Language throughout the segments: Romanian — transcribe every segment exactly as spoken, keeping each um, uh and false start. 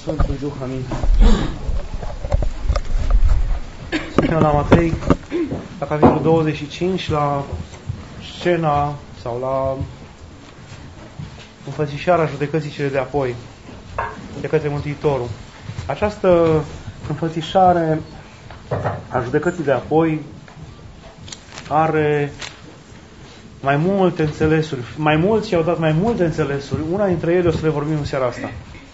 Sfântul Duh, amin. Suntem la Matei, la capitolul douăzeci și cinci, la scena sau la înfățișarea judecății cele de apoi de către Mântuitorul. Această înfățișare a judecății de apoi are mai multe înțelesuri. Mai mulți i-au dat mai multe înțelesuri. Una dintre ele o să le vorbim în seara asta.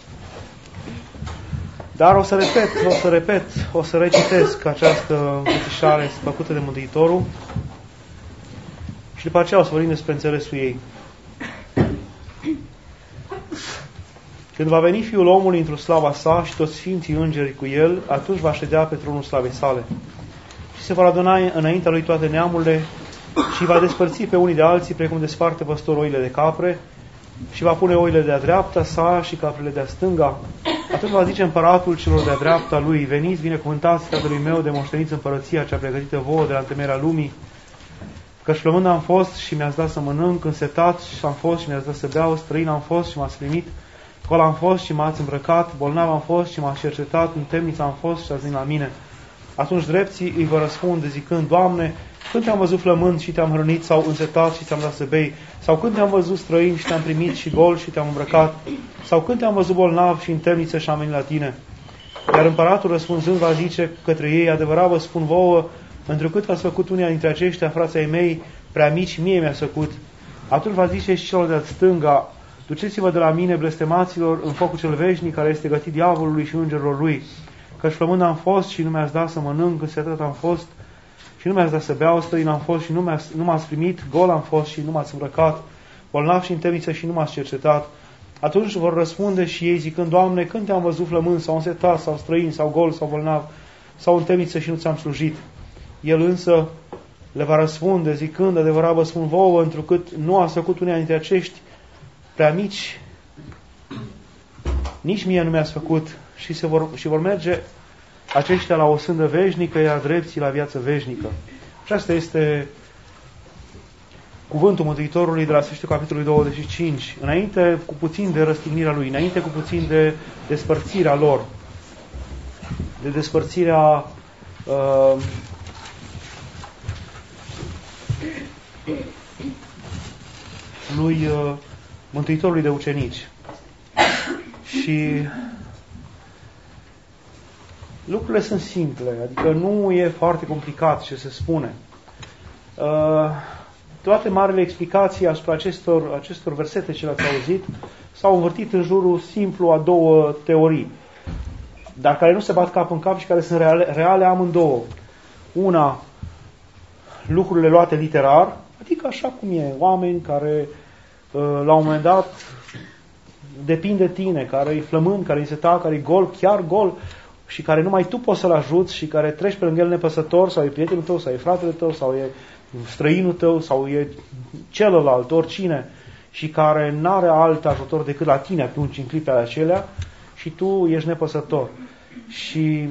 Dar o să repet, o să repet, o să recitesc această înfățișare făcută de Mântuitorul și după aceea o să vorbim despre înțelesul ei. Când va veni Fiul omului într-o slava sa și toți sfinții îngeri cu el, atunci va ședea pe tronul slavei sale. Și se vor aduna înaintea lui toate neamurile și va despărți pe unii de alții, precum desparte păstorul oile de capre, și va pune oile de-a dreapta sa și caprele de-a stânga. Atunci va zice împăratul celor de-a dreapta lui: veniți, binecuvântați Tatălui meu, de moșteniți împărăția cea pregătită vouă de la întemeierea lumii, căci flămând am fost și mi-ați dat să mănânc, însetat și am fost și mi-ați dat să beau, străin am fost și m-ați primit, gol am fost și m-ați îmbrăcat, bolnav am fost și m-ați cercetat, în temniță am fost și ați venit la mine. Atunci drepții îi vă răspunde zicând: Doamne, când te-am văzut flămând și te-am hrănit, sau însetat și ți-am dat să bei? Sau când te-am văzut străin și te-am primit, și gol și te-am îmbrăcat? Sau când te-am văzut bolnav și în temniță și am venit la tine? Iar împăratul răspunzând va zice către ei: adevărat vă spun vouă, întrucât ați făcut unii dintre aceștia, frații ai mei, prea mici, mie mi-ați făcut. Atunci va zice și celor de-a stânga: duceți-vă de la mine, blestemaților, în focul cel veșnic, care este gătit diavolului și îngerilor lui. Căci flămând am fost și nu mi-ați dat să mănânc, însetat am fost și nu mi-ați dat să beau, străin am fost și nu, nu m-ați primit, gol am fost și nu m-ați îmbrăcat, bolnav și în temniță și nu m-ați cercetat. Atunci vor răspunde și ei zicând: Doamne, când te-am văzut flămând sau însetat sau străin sau gol sau bolnav sau în temniță și nu ți-am slujit? El însă le va răspunde zicând: adevărat vă spun vouă, întrucât nu ați făcut unii dintre acești prea mici, nici mie nu mi-ați făcut. Și, se vor, și vor merge aceștia la o sândă veșnică, iar drepții la viață veșnică. Aceasta este cuvântul Mântuitorului de la sfârșitul capitolului douăzeci și cinci. Înainte cu puțin de răstignirea lui, înainte cu puțin de despărțirea lor, de despărțirea uh, lui uh, Mântuitorului de ucenici. Și lucrurile sunt simple, adică nu e foarte complicat ce se spune. Uh, toate marile explicații asupra acestor, acestor versete ce le-ați auzit s-au învârtit în jurul simplu a două teorii, dar care nu se bat cap în cap și care sunt reale, reale amândouă. Una, lucrurile luate literar, adică așa cum e, oameni care uh, la un moment dat depind de tine, care e flămând, care e însetat, care e gol, chiar gol, și care numai tu poți să-l ajuți și care treci pe lângă el nepăsător, sau e prietenul tău, sau e fratele tău, sau e străinul tău, sau e celălalt, oricine, și care n-are alt ajutor decât la tine atunci, în clipele acelea, și tu ești nepăsător. Și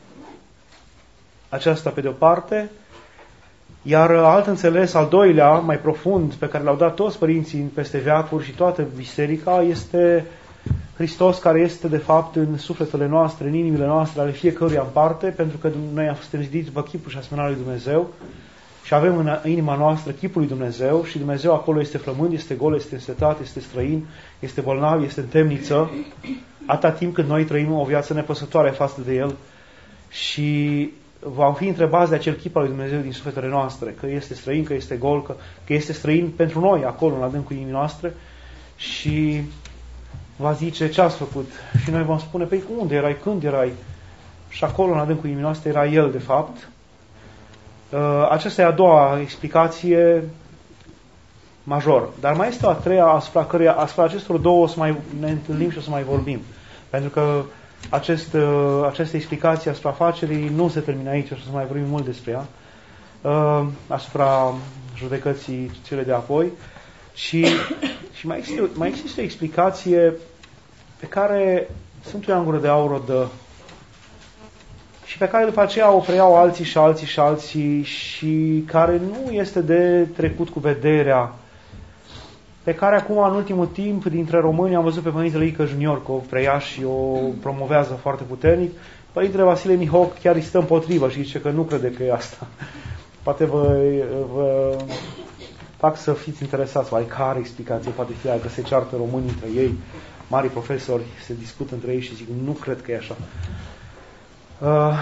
aceasta pe de-o parte, iar alt înțeles, al doilea, mai profund, pe care l-au dat toți părinții peste veacuri și toată biserica, este Hristos, care este de fapt în sufletele noastre, în inimile noastre, ale fiecăruia în parte, pentru că noi am fost zidiți după chipul și asemănarea lui Dumnezeu și avem în inima noastră chipul lui Dumnezeu și Dumnezeu acolo este flămând, este gol, este însetat, este străin, este bolnav, este în temniță, atâta timp cât noi trăim o viață nepăsătoare față de El și vom fi întrebați de acel chip al lui Dumnezeu din sufletele noastre, că este străin, că este gol, că, că este străin pentru noi acolo, în adâncul inimii noastre, și va zice: ce ați făcut? Și noi vom spune: păi unde erai, când erai? Și acolo, în adâncul inimii noastre, era El, de fapt. Aceasta e a doua explicație majoră. Dar mai este o a treia, asupra, căreia, asupra acestor două o să mai ne întâlnim și o să mai vorbim. Pentru că acest, această explicație asupra afacerii nu se termină aici, o să mai vorbim mult despre ea, asupra judecății cele de apoi. Și, și mai, există, mai există o explicație pe care Sfântul Ioan Gură de Aur o dă și pe care după aceea o preiau alții și alții și alții și care nu este de trecut cu vederea pe care acum, în ultimul timp, dintre români, am văzut pe Părintele Ică Junior, că o preia și o promovează foarte puternic. Părintele Vasile Mihoc chiar îi stă împotrivă și zice că nu crede că e asta. Poate vă, vă fac să fiți interesați, mai care explicație poate fi că se ceartă românii între ei, mari profesori se discută între ei și zic, nu cred că e așa. Uh,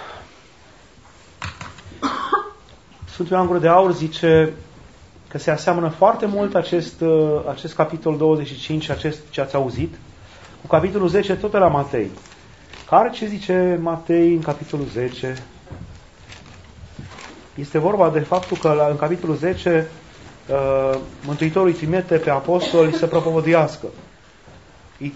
Sfântul Ioan Gură de Aur zice că se aseamănă foarte mult acest, acest capitol douăzeci și cinci, acest ce ați auzit, cu capitolul zece, tot la Matei. Care ce zice Matei în capitolul zece? Este vorba de faptul că la, în capitolul zece uh, Mântuitorul îi trimite pe apostoli să propovăduiască. Îi,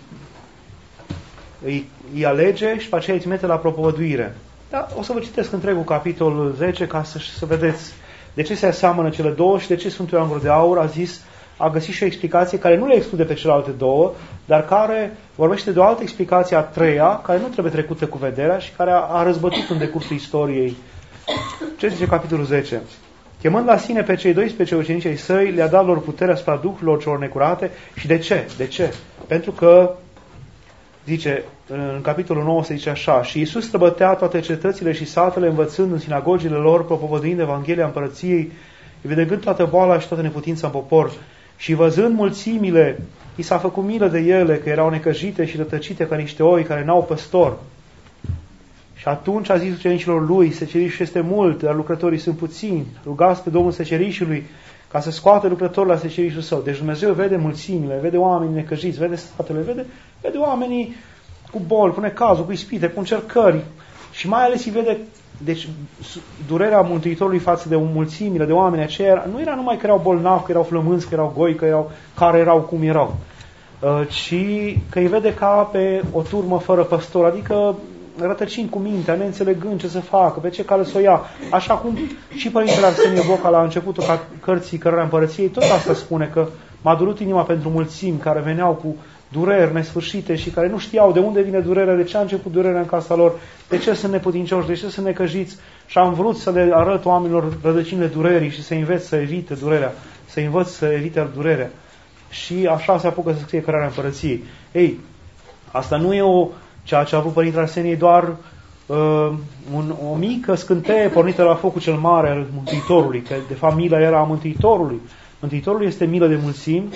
îi, îi alege și pe aceea îi trimite la propovăduire. Da, o să vă citesc întregul capitolul zece ca să, să vedeți de ce se aseamănă cele două și de ce Sfântul Ioan Gură de Aur a zis, a găsit și o explicație care nu le exclude pe celelalte două, dar care vorbește de o altă explicație, a treia, care nu trebuie trecută cu vederea și care a, a răzbătut în decursul istoriei. Ce zice capitolul zece? Chemând la sine pe cei doisprezece ucenici ai săi, le-a dat lor puterea asupra duhurilor celor necurate. Și de ce? De ce? Pentru că, zice, în capitolul nouă se zice așa, și Iisus străbătea toate cetățile și satele, învățând în sinagogile lor, propovăduind Evanghelia Împărăției, evidentând toată boala și toată neputința în popor. Și văzând mulțimile, i s-a făcut milă de ele, că erau necăjite și rătăcite ca niște oi care n-au păstor. Și atunci a zis ucenicilor lui, secerișul este mult, dar lucrătorii sunt puțini. Rugați pe Domnul secerișului ca să scoată lucrătorul la secerișul său. Deci Dumnezeu vede mulțimile, vede oamenii necăjiți, vede statele, vede, vede oamenii cu boli, cu necazuri, cu ispite, cu încercări. Și mai ales îi vede, deci durerea Mântuitorului față de mulțimile de oameni aceia nu era numai că erau bolnavi, că erau flămânzi, că erau goi, că erau, care erau cum erau, ci că îi vede ca pe o turmă fără păstor, adică rătăcind cu mintea, neînțelegând ce să facă, pe ce cale să o ia. Așa cum și Părintele Arsenie Boca la începutul cărții Cărarea Împărăției tot asta spune, că m-a durut inima pentru mulțimi care veneau cu dureri nesfârșite și care nu știau de unde vine durerea, de ce a început durerea în casa lor, de ce sunt neputincioși, de ce sunt necăjiți, și am vrut să le arăt oamenilor rădăcinile durerii și să înveț să evite durerea, să învăț să evite durerea. Și așa se apucă să scrie Cărarea Împărăției. Ei, asta nu e o ceea ce a avut Părintele Arsenie doar uh, un, o mică scânteie pornită la focul cel mare al Mântuitorului, că de fapt mila era a Mântuitorului. Mântuitorul este milă de mulțimi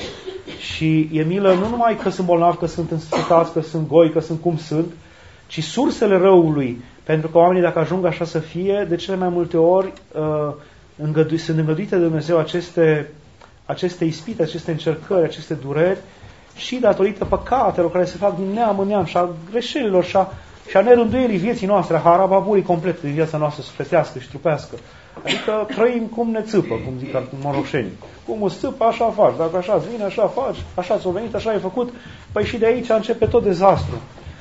și e milă nu numai că sunt bolnavi, că sunt însetați, că sunt goi, că sunt cum sunt, ci sursele răului, pentru că oamenii dacă ajung așa să fie, de cele mai multe ori uh, îngădu- sunt îngăduite de Dumnezeu aceste, aceste ispite, aceste încercări, aceste dureri, și datorită păcatelor care se fac din neam în neam și a greșelilor și a, și a nerânduielii vieții noastre, a harababurii complet din viața noastră sufletească și trupească. Adică trăim cum ne țâpă, cum zic moroșenii. Cum îți țâpă, așa faci. Dacă așa îți vine, așa faci. Așa ți-o venit, așa ai făcut. Păi și de aici începe tot dezastru.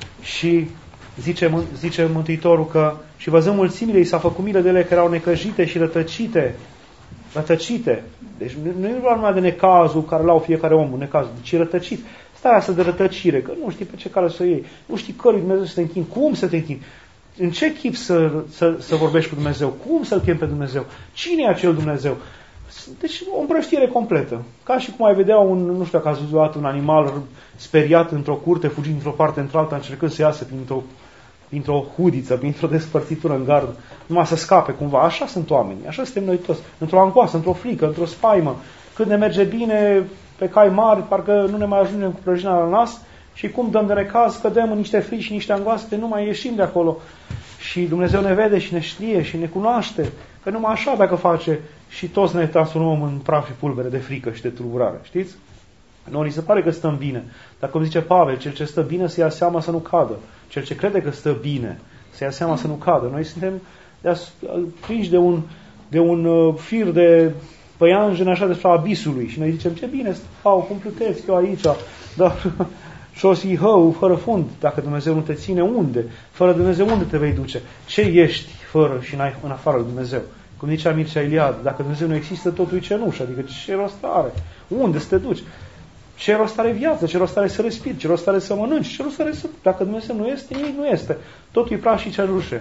Și zice, zice Mântuitorul că și văzând mulțimile, i s-a făcut milă de ele că erau necăjite și rătăcite. Rătăcite. Deci nu e vorba numai de necazul care l-au fiecare om, un necaz, ci rătăcit. Starea asta de rătăcire, că nu știi pe ce cale să o iei, nu știi cărui Dumnezeu să te închini, cum să te închini, în ce chip să, să, să vorbești cu Dumnezeu, cum să-L chem pe Dumnezeu, cine e acel Dumnezeu. Deci o împrăștiere completă. Ca și cum ai vedea un, nu știu dacă ați văzut un animal speriat într-o curte, fugind într-o parte într-alta, încercând să iasă printr-o, printr-o hudiță, printr-o despărțitură în gard, numai să scape cumva. Așa sunt oamenii, așa suntem noi toți. Într-o angoasă, într-o frică, într-o spaimă. Când ne merge bine pe cai mari, parcă nu ne mai ajungem cu prăjina la nas și cum dăm de necaz, cădem în niște frici și niște angoase, nu mai ieșim de acolo. Și Dumnezeu ne vede și ne știe și ne cunoaște, că numai așa dacă face și toți ne transformăm în praf și pulbere de frică și de tulburare. Știți? Nu, ni se pare că stăm bine. Dar cum zice Pavel, cel ce stă bine să ia seama să nu cadă. Cel ce crede că stă bine să ia seama să nu cadă. Noi suntem prinși de un, de un uh, fir de păianjen așa despre abisului și noi zicem ce bine stau, cum plutesc eu aici, dar șosii hău, fără fund. Dacă Dumnezeu nu te ține, unde? Fără Dumnezeu unde te vei duce? Ce ești fără și în afară de Dumnezeu? Cum zicea Mircea Eliade, dacă Dumnezeu nu există, totul e cenușă, adică ce rost are? Unde să te duci? Ce rost are viață? Ce rost are să respiri? Ce rost are să mănânci? Ce rost are să... Dacă Dumnezeu nu este, nimic nu este. Totul e praf și cenușă.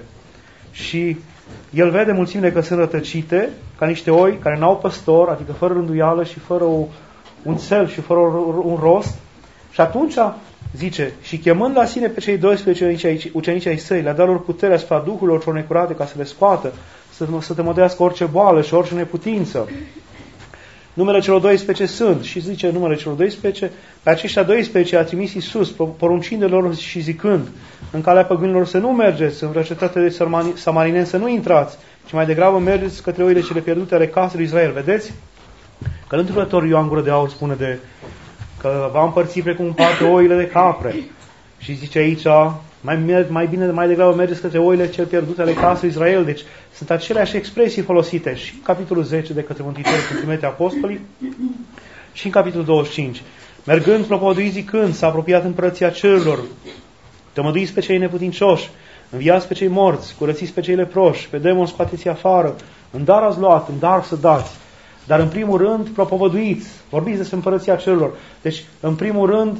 Și el vede mulțimile că sunt rătăcite, ca niște oi care n-au păstor, adică fără rânduială și fără o, un cel și fără un rost. Și atunci zice, și chemând la sine pe cei doisprezece ucenici ai săi, le-a dat lor putere asupra duhurilor celor necurate ca să le scoată, să, să te mădească orice boală și orice neputință. Numele celor doisprezece sunt, și zice numele celor doisprezece, pe aceștia doisprezece a trimis Iisus, poruncind lor și zicând, în calea păgânilor să nu mergeți, în vreo cetate de samarineni să nu intrați, ci mai degrabă mergeți către oile cele pierdute ale casei lui Israel. Vedeți? Că întâmplător Ioan Gură de Aur spune de că va împărți precum împarte oile de capre. Și zice aici, mai, mai bine, mai degrabă mergeți către oile cele pierdute ale casei lui Israel. Deci sunt aceleași expresii folosite și în capitolul zece de către Mântuitorul când trimite apostolii și în capitolul douăzeci și cinci. Mergând, propovăduiți zicând, s-a apropiat împărăția cerurilor, tămăduiți pe cei neputincioși, înviați pe cei morți, curățiți pe cei leproși, pe demoni scoateți afară, în dar ați luat, în dar să dați. Dar în primul rând, propovăduiți, vorbiți despre împărăția cerurilor. Deci, în primul rând,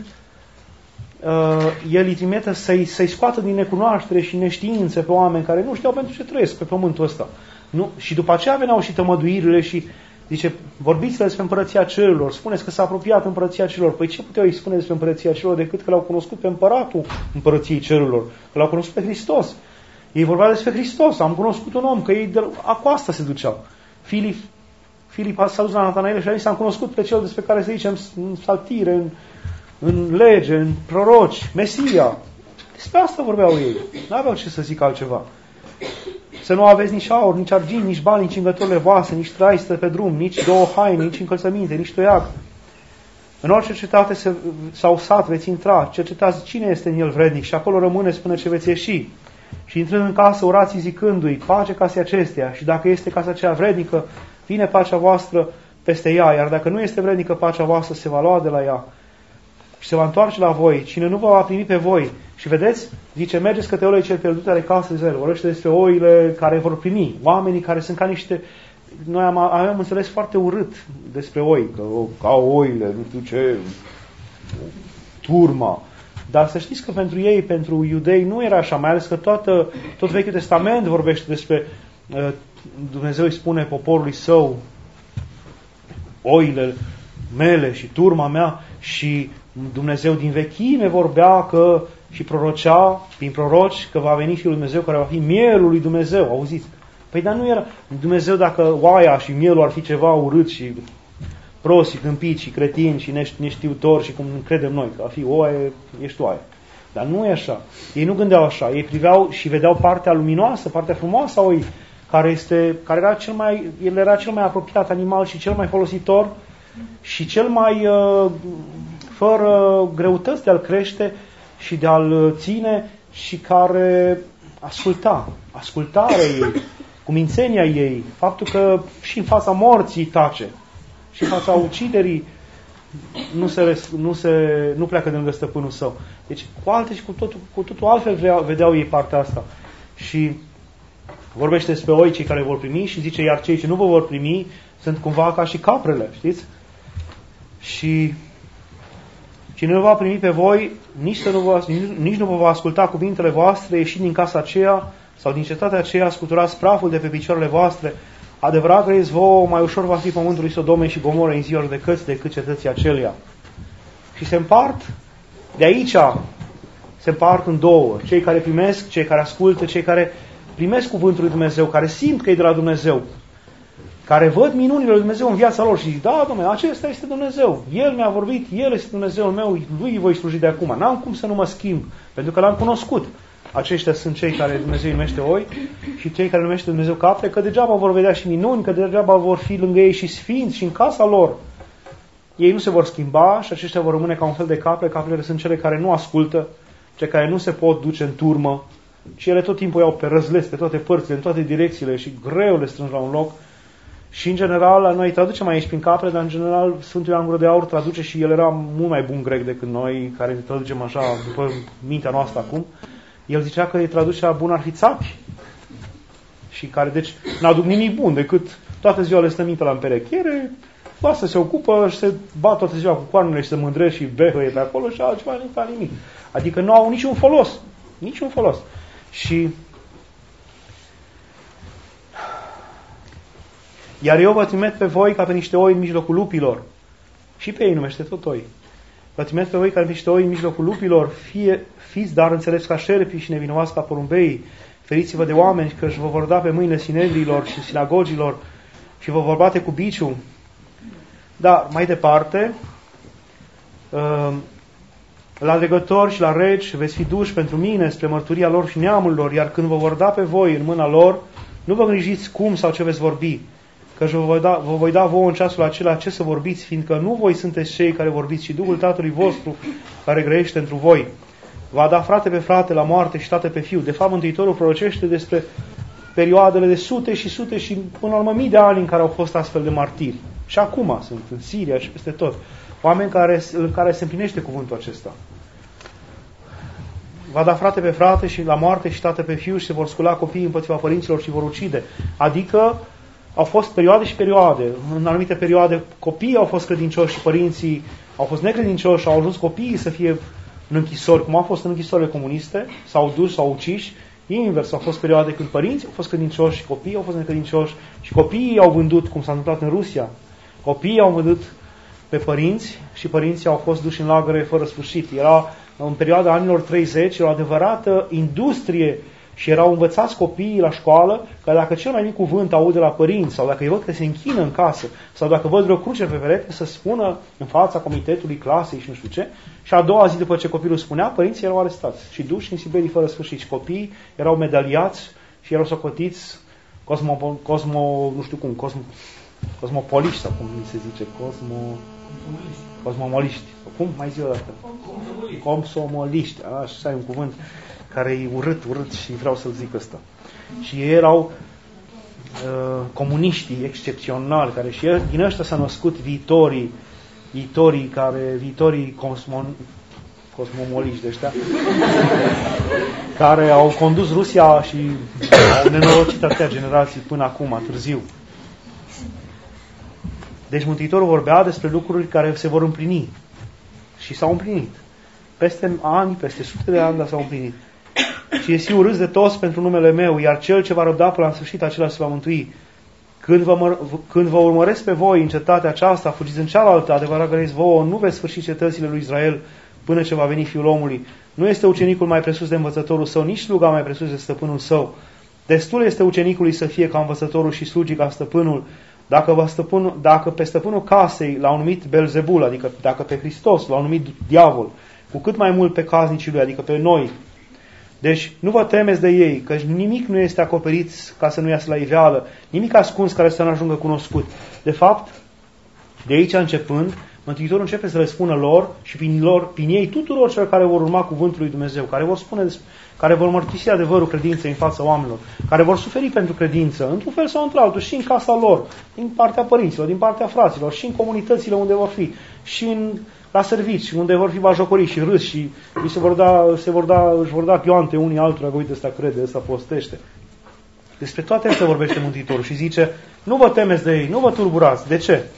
uh, el îi trimite să-i, să-i scoată din necunoaștere și neștiință pe oameni care nu știau pentru ce trăiesc pe pământul ăsta. Nu? Și după aceea veneau și tămăduirile și zice, vorbiți despre împărăția cerurilor, spuneți că s-a apropiat împărăția cerurilor. Păi ce puteau îi spune despre împărăția cerurilor decât că l-au cunoscut pe împăratul împărăției cerurilor, că l-au cunoscut pe Hristos. Ei vorbeau despre Hristos, am cunoscut un om, că ei de cu asta se duceau. Filip, Filip s-a dus la Natanael și a zis, am cunoscut pe cel despre care se zicem în saltire, în, în lege, în proroci, Mesia. Despre asta vorbeau ei. Nu aveau ce să zic altceva. Să nu aveți nici aur, nici argint, nici bani, nici îngătorile voastre, nici traistă pe drum, nici două haine, nici încălțăminte, nici toiag. În orice cetate se, sau sat veți intra, cercetați cine este în el vrednic și acolo rămâneți până ce veți ieși. Și intrând în casă, orați zicându-i, pace casei acesteia, și dacă este casa aceea vrednică, vine pacea voastră peste ea, iar dacă nu este vrednică, pacea voastră se va lua de la ea și se va întoarce la voi. Cine nu vă va primi pe voi. Și vedeți, zice, mergeți către oile cele pierdute ale casei lui Israel. Vorbește despre oile care vor primi. Oamenii care sunt ca niște... Noi am, am înțeles foarte urât despre oi, că ca oile, nu știu ce, turma. Dar să știți că pentru ei, pentru iudei, nu era așa, mai ales că toată, tot Vechiul Testament vorbește despre... Dumnezeu îi spune poporului său, oile mele și turma mea, și Dumnezeu din vechime vorbea că și prorocea prin proroci că va veni Fiul lui Dumnezeu care va fi mielul lui Dumnezeu. Auziți? Păi dar nu era Dumnezeu dacă oaia și mielul ar fi ceva urât și prost și câmpit și cretin și neștiutor și cum credem noi, că a fi oaie, ești oaie. Dar nu e așa. Ei nu gândeau așa. Ei priveau și vedeau partea luminoasă, partea frumoasă a oii, care, este, care era cel mai, el era cel mai apropiat animal și cel mai folositor și cel mai uh, fără greutăți de a-l crește și de a-l ține și care asculta. Ascultarea ei, cumințenia ei, faptul că și în fața morții tace și în fața uciderii nu, se, nu, se, nu pleacă de lângă stăpânul său. Deci cu alte și cu totul, cu totul altfel vedeau, vedeau ei partea asta. Și vorbește despre oi cei care vor primi și zice, iar cei ce nu vă vor primi sunt cumva ca și caprele, știți? Și cine nu va primi pe voi, nici, să nu vă, nici nu vă va asculta cuvintele voastre, ieșind din casa aceea sau din cetatea aceea, scuturați praful de pe picioarele voastre. Adevărat crezi vouă, mai ușor va fi pământul lui Sodome și Gomoră în ziua judecății decât cetății acelea. Și se împart, de aici se împart în două. Cei care primesc, cei care ascultă, cei care primesc cuvântul lui Dumnezeu, care simt că e de la Dumnezeu, care văd minunile lui Dumnezeu în viața lor și zic, da, Dom'le, acesta este Dumnezeu. El mi-a vorbit, El este Dumnezeul meu, Lui voi sluji de acum. N-am cum să nu mă schimb, pentru că L-am cunoscut. Aceștia sunt cei care Dumnezeu numește oi și cei care numește Dumnezeu capre, că degeaba vor vedea și minuni, că degeaba vor fi lângă ei și sfinți și în casa lor. Ei nu se vor schimba și aceștia vor rămâne ca un fel de capre. Caprele sunt cele care nu ascultă, cele care nu se pot duce în turmă, și ele tot timpul iau pe răzles, pe toate părțile, în toate direcțiile și greu le strâng la un loc. Și în general, noi traducem aici prin capre, dar în general Sfântul Ioan Gură de Aur traduce și el era mult mai bun grec decât noi, care traducem așa după mintea noastră acum. El zicea că îi traducea bun arhițapi și care deci n-aduc nimic bun decât toată ziua le stă minte la împerechiere, lasă se ocupă și se bat toată ziua cu coarnele și se mândresc și behăie pe acolo și altceva nu fac nimic. Adică nu au niciun folos. Niciun folos. Și iar eu vă trimit pe voi ca pe niște oi în mijlocul lupilor. Și pe ei numește tot oi. Vă trimit pe voi ca niște oi în mijlocul lupilor, fie, fiți dar înțelepți ca șerpii și nevinovați ca porumbei. Feriți-vă de oameni, că își vă vor da pe mâinile sinedrilor și sinagogilor și vă vor bate cu biciul. Dar, mai departe, la dregători și la regi veți fi duși pentru mine spre mărturia lor și neamurilor, iar când vă vor da pe voi în mâna lor, nu vă îngrijiți cum sau ce veți vorbi, că vă voi da, vă voi da vouă în ceasul acela ce să vorbiți, fiindcă nu voi sunteți cei care vorbiți, ci Duhul Tatălui vostru care grăiește întru voi. Va da frate pe frate la moarte și tată pe fiu. De fapt, Mântuitorul prorocește despre perioadele de sute și sute și până la urmă mii de ani în care au fost astfel de martiri. Și acum sunt în Siria și peste tot. Oameni care, în care se împlinește cuvântul acesta. Va da frate pe frate și la moarte și tată pe fiu și se vor scula copiii împotriva părinților și vor ucide. Adică au fost perioade și perioade. În anumite perioade copiii au fost credincioși și părinții au fost necredincioși și au ajuns copiii să fie în închisori, cum au fost în închisorile comuniste, s-au dus, s-au uciși. Invers, au fost perioade când părinții au fost credincioși și copiii au fost necredincioși și copiii au vândut, cum s-a întâmplat în Rusia. Copiii au vândut pe părinți și părinții au fost duși în lagăre fără sfârșit. Era în perioada anilor treizeci, era o adevărată industrie și erau învățați copiii la școală că dacă cel mai mic cuvânt aude la părinți sau dacă îi văd că se închină în casă sau dacă văd vreo cruce pe perete, să spună în fața comitetului clasei și nu știu ce. Și a doua zi după ce copilul spunea, părinții erau arestați și duși în Siberii fără sfârșit. Și copiii erau medaliați și erau socotiți cosmo, cosmo nu știu cum, cosmo, cosmopoliști sau cum se zice, cosmo, cosmomoliști. Cum? Mai zi o dată. Comsomoliști. Așa e un cuvânt care e urât, urât și vreau să-l zic ăsta. Și ei erau uh, comuniștii excepționali, care și el, din ăștia s-au născut viitorii, viitorii care, viitorii cosmon, cosmomoliști de ăștia, care au condus Rusia și au nenorocit atâtea generații până acum, târziu. Deci Mântuitorul vorbea despre lucruri care se vor împlini. Și s-au împlinit. Peste ani, peste sute de ani, dar s-au împlinit. Și este urât de toți pentru numele meu, iar cel ce va răbda până la sfârșit, acela se va mântui. Când vă, mă, când vă urmăresc pe voi în cetatea aceasta, fugiți în cealaltă, adevărat grăiți vouă, nu veți sfârși cetățile lui Israel până ce va veni Fiul omului. Nu este ucenicul mai presus de învățătorul său, nici sluga mai presus de stăpânul său. Destul este ucenicului să fie ca învățătorul și slugii ca stăpânul. Dacă, vă stăpân, dacă pe stăpânul casei l-au numit Belzebul, adică dacă pe Hristos l-au numit diavol, cu cât mai mult pe casnicii lui, adică pe noi. Deci nu vă temeți de ei, că nimic nu este acoperit ca să nu iasă la iveală, nimic ascuns care să nu ajungă cunoscut. De fapt, de aici începând, Mântuitorul începe să le spună lor și prin, lor, prin ei tuturor celor care vor urma cuvântul lui Dumnezeu, care vor spune, care vor mărturisi adevărul credinței în fața oamenilor, care vor suferi pentru credință, într-un fel sau într-altul, și în casa lor, din partea părinților, din partea fraților, și în comunitățile unde vor fi, și în, la servici, unde vor fi bajocorii și râs și se vor da, se vor da, își vor da pioante unii altora, că uite, ăsta crede, ăsta postește. Despre toate astea vorbește Mântuitorul și zice, nu vă temeți de ei, nu vă turburați. De ce?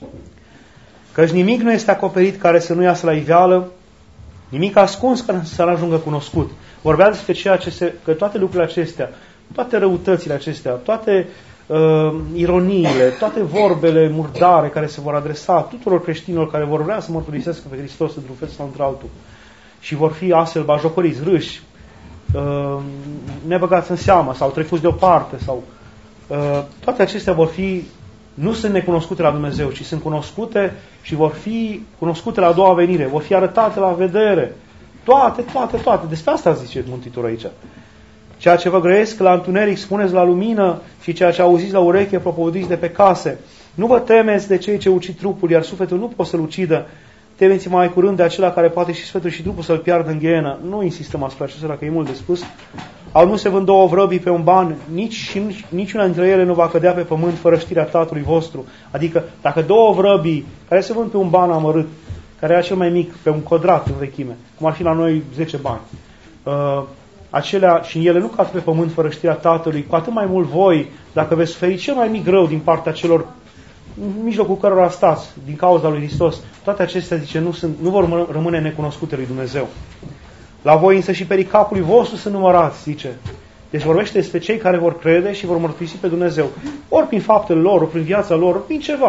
Căci nimic nu este acoperit care să nu iasă la iveală, nimic ascuns care să nu ajungă cunoscut. Vorbea despre ceea ce se, că toate lucrurile acestea, toate răutățile acestea, toate uh, ironiile, toate vorbele murdare care se vor adresa tuturor creștinilor care vor vrea să mărturisească pe Hristos într-un fel sau într-altul și vor fi astfel bajocoriți, râși, uh, nebăgați în seamă sau trecuți deoparte sau uh, toate acestea vor fi, nu sunt necunoscute la Dumnezeu, ci sunt cunoscute și vor fi cunoscute la a doua venire, vor fi arătate la vedere. Toate, toate, toate. Despre asta zice Mântuitorul aici. Ceea ce vă grăiesc la întuneric, spuneți la lumină, și ceea ce auziți la ureche, propovăduiți de pe case. Nu vă temeți de cei ce ucid trupul, iar sufletul nu pot să-l ucidă. Temeți mai curând de acela care poate și sufletul și trupul să-l piardă în ghenă. Nu insistăm asupra acestora, că e mult de spus. Au nu se vând două vrăbii pe un ban, nici și niciuna dintre ele nu va cădea pe pământ fără știrea Tatălui vostru. Adică, dacă două vrăbii care se vând pe un ban amărât, care era cel mai mic, pe un codrat în vechime, cum ar fi la noi zece bani, uh, acelea, și ele nu cad pe pământ fără știrea Tatălui, cu atât mai mult voi, dacă veți suferi cel mai mic rău din partea celor în mijlocul cărora stați, din cauza lui Hristos, toate acestea, zice, nu, sunt, nu vor rămâne necunoscute lui Dumnezeu. La voi însă și perii capului vostru sunt numărați, zice. Deci vorbește despre cei care vor crede și vor mărturisi pe Dumnezeu. Ori prin faptele lor, ori prin viața lor, ori prin ceva.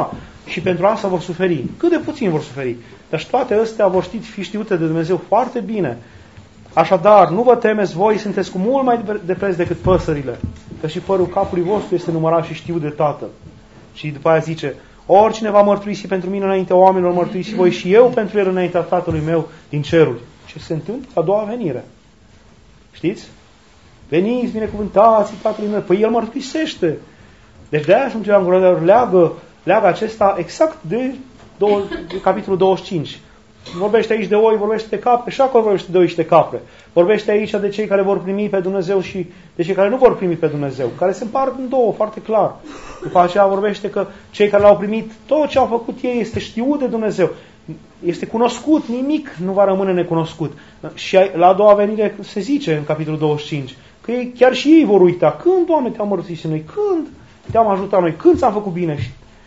și pentru asta vor suferi. Cât de puțin vor suferi. Dar și toate astea vor ști, fi știute de Dumnezeu foarte bine. Așadar, nu vă temeți, voi sunteți cu mult mai de preț decât păsările, că și părul capului vostru este numărat și știut de Tatăl. Și după aia zice, oricine va mărturisi pentru mine înaintea oamenilor, mărturisi voi și eu pentru el înaintea Tatălui meu din ceruri. Ce se întâmplă? A doua venire. Știți? Veniți, binecuvântați Tatălui meu. Păi el mărturisește. Deci de-aia Sfântul Ioan Gură de Aur leagă, leagă acesta exact de, două, de capitolul douăzeci și cinci. Vorbește aici de oi, vorbește de capre, și acolo vorbește de oi și de capre. Vorbește aici de cei care vor primi pe Dumnezeu și de cei care nu vor primi pe Dumnezeu, care se împart în două, foarte clar. După aceea vorbește că cei care l-au primit, tot ce au făcut ei este știut de Dumnezeu. Este cunoscut, nimic nu va rămâne necunoscut. Și la a doua venire se zice în capitolul douăzeci și cinci că ei, chiar și ei vor uita. Când, Doamne, te-am mărturisit noi? Când te-am ajutat noi? Când ți-am făcut bine?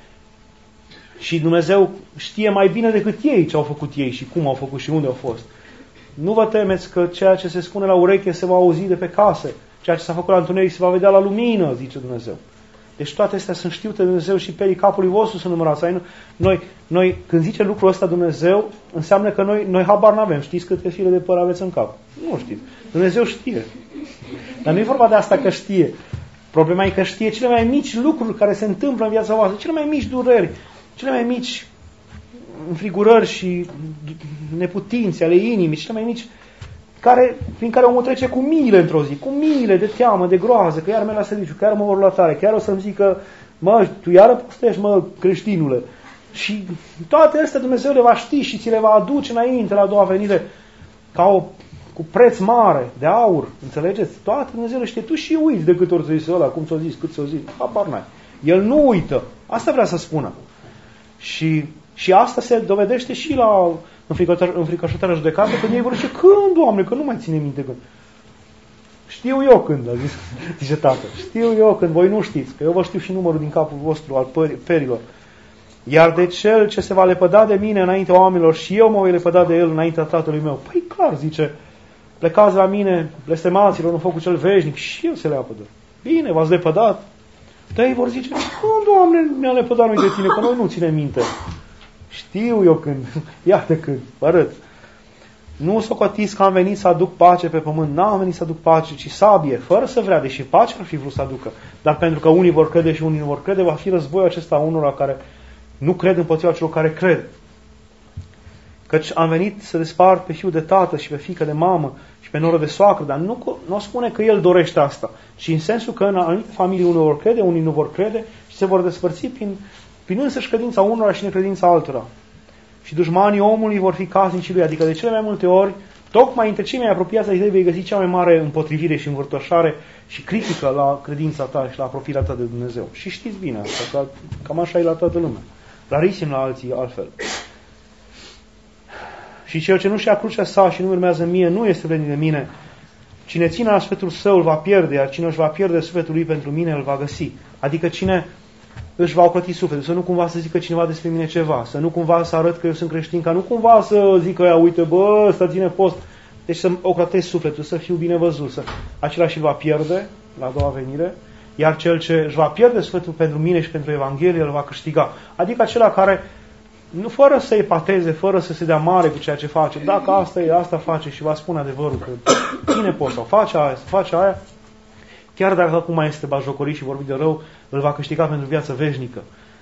Și Dumnezeu știe mai bine decât ei ce au făcut ei și cum au făcut și unde au fost. Nu vă temeți că ceea ce se spune la ureche se va auzi de pe case. Ceea ce s-a făcut la întuneric se va vedea la lumină, zice Dumnezeu. Deci toate astea sunt știute de Dumnezeu și perii capului vostru sunt numărați. Noi, noi, când zice lucrul ăsta Dumnezeu, înseamnă că noi, noi habar n-avem. Știți câte fire de păr aveți în cap? Nu știți. Dumnezeu știe. Dar nu e vorba de asta că știe. Problema e că știe cele mai mici lucruri care se întâmplă în viața voastră, cele mai mici dureri, cele mai mici înfrigurări și neputințe ale inimii, cele mai mici care, prin care omul trece cu miile într-o zi, cu miile de teamă, de groază, că iar merg la serviciu, că iar mă vor la tare, că iar o să-mi zică, mă, tu iară postești, mă, creștinule. Și toate astea Dumnezeu le va ști și ți le va aduce înainte la a doua venire ca o, cu preț mare, de aur, înțelegeți? Toate Dumnezeu le știe, tu și uiți de câte ori ți-o zis ăla, cum ți-o zis, cât ți-o zis, apar n-ai. El nu uită. Asta vrea să spună. Și, și asta se dovedește și la înfricoșătoarea judecată, când ei vor zice, când, Doamne, că nu mai ține minte când. Știu eu când, a zis, zice Tatăl. Știu eu când, voi nu știți, că eu vă știu și numărul din capul vostru al perilor. Iar de cel ce se va lepăda de mine înaintea oamenilor și eu mă voi lepăda de el înaintea Tatălui meu. Păi clar, zice, plecați la mine, blestemaților, în focul cel veșnic, și el se leapădă. Bine, v-ați lepădat. Dar ei vor zice, cum, Doamne, mi-a lepădat noi de tine, că noi nu ținem minte. Știu eu când, iată când, vă arăt. Nu socotiți că am venit să aduc pace pe pământ, n-am venit să aduc pace, ci sabie, fără să vrea, deși pace ar fi vrut să aducă. Dar pentru că unii vor crede și unii nu vor crede, va fi războiul acesta unora care nu cred împotriva celor care cred. Căci am venit să despart pe fiul de tată și pe fiică de mamă și pe noră de soacră, dar nu, nu spune că el dorește asta, ci în sensul că în anumite familii unii vor crede, unii nu vor crede și se vor despărți prin, prin însăși credința unora și necredința altora. Și dușmanii omului vor fi casnicii lui, adică de cele mai multe ori, tocmai între cei mai apropiați ai tăi vei găsi cea mai mare împotrivire și învârtoșare și critică la credința ta și la apropierea ta de Dumnezeu. Și știți bine asta, că cam așa e la toată lumea. Rarisim la alții altfel. Și cel ce nu și-a crucea sa și nu urmează mie, nu este vrednic de mine. Cine ține la sufletul său îl va pierde, iar cine își va pierde sufletul lui pentru mine îl va găsi. Adică cine își va ocroti sufletul, să nu cumva să zică cineva despre mine ceva, să nu cumva să arăt că eu sunt creștin, ca nu cumva să zică ea, uite, bă, ăsta ține post. Deci să-mi ocrotesc sufletul, să fiu bine văzut, să... acela și îl va pierde la a doua venire, iar cel ce își va pierde sufletul pentru mine și pentru Evanghelie îl va câștiga. Adică acela care nu fără să epateze, fără să se dea mare cu ceea ce face, dacă asta e, asta face și va spune adevărul că ține post sau face aia, face aia, chiar dacă acum este bajocorit și vorbit de rău, îl va câștiga pentru viață veșnică.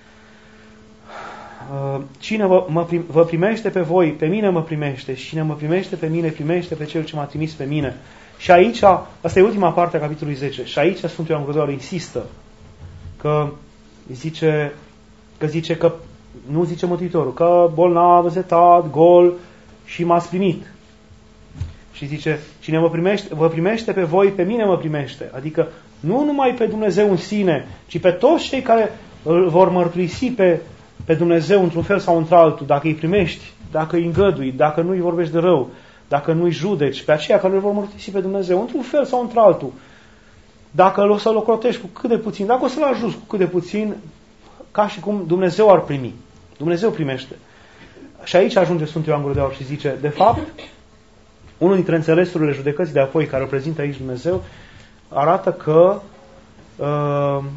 Cine vă, mă prim, vă primește pe voi, pe mine mă primește, și cine mă primește pe mine, primește pe cel ce m-a trimis pe mine. Și aici, asta e ultima parte a capitolului zece, și aici Sfântul Ioan Gură de Aur insistă că zice că, zice că nu zice Mântuitorul, că bolnav, zetat, gol și m-ați primit. Și zice, cine mă primește, vă primește pe voi, pe mine mă primește. Adică nu numai pe Dumnezeu în sine, ci pe toți cei care îl vor mărturisi pe, pe Dumnezeu într-un fel sau într-altul, dacă îi primești, dacă îi îngădui, dacă nu îi vorbești de rău, dacă nu îi judeci, pe aceia care îl vor mărturisi pe Dumnezeu într-un fel sau într-altul. Dacă o să-l ocrotești cu cât de puțin, dacă o să-l ajuți cu cât de puțin, ca și cum Dumnezeu ar primi. Dumnezeu primește. Și aici ajunge Sfântul Ioan Gură de Aur și zice, de fapt, unul dintre înțelesurile judecății de apoi care o prezintă aici Dumnezeu, arată că uh,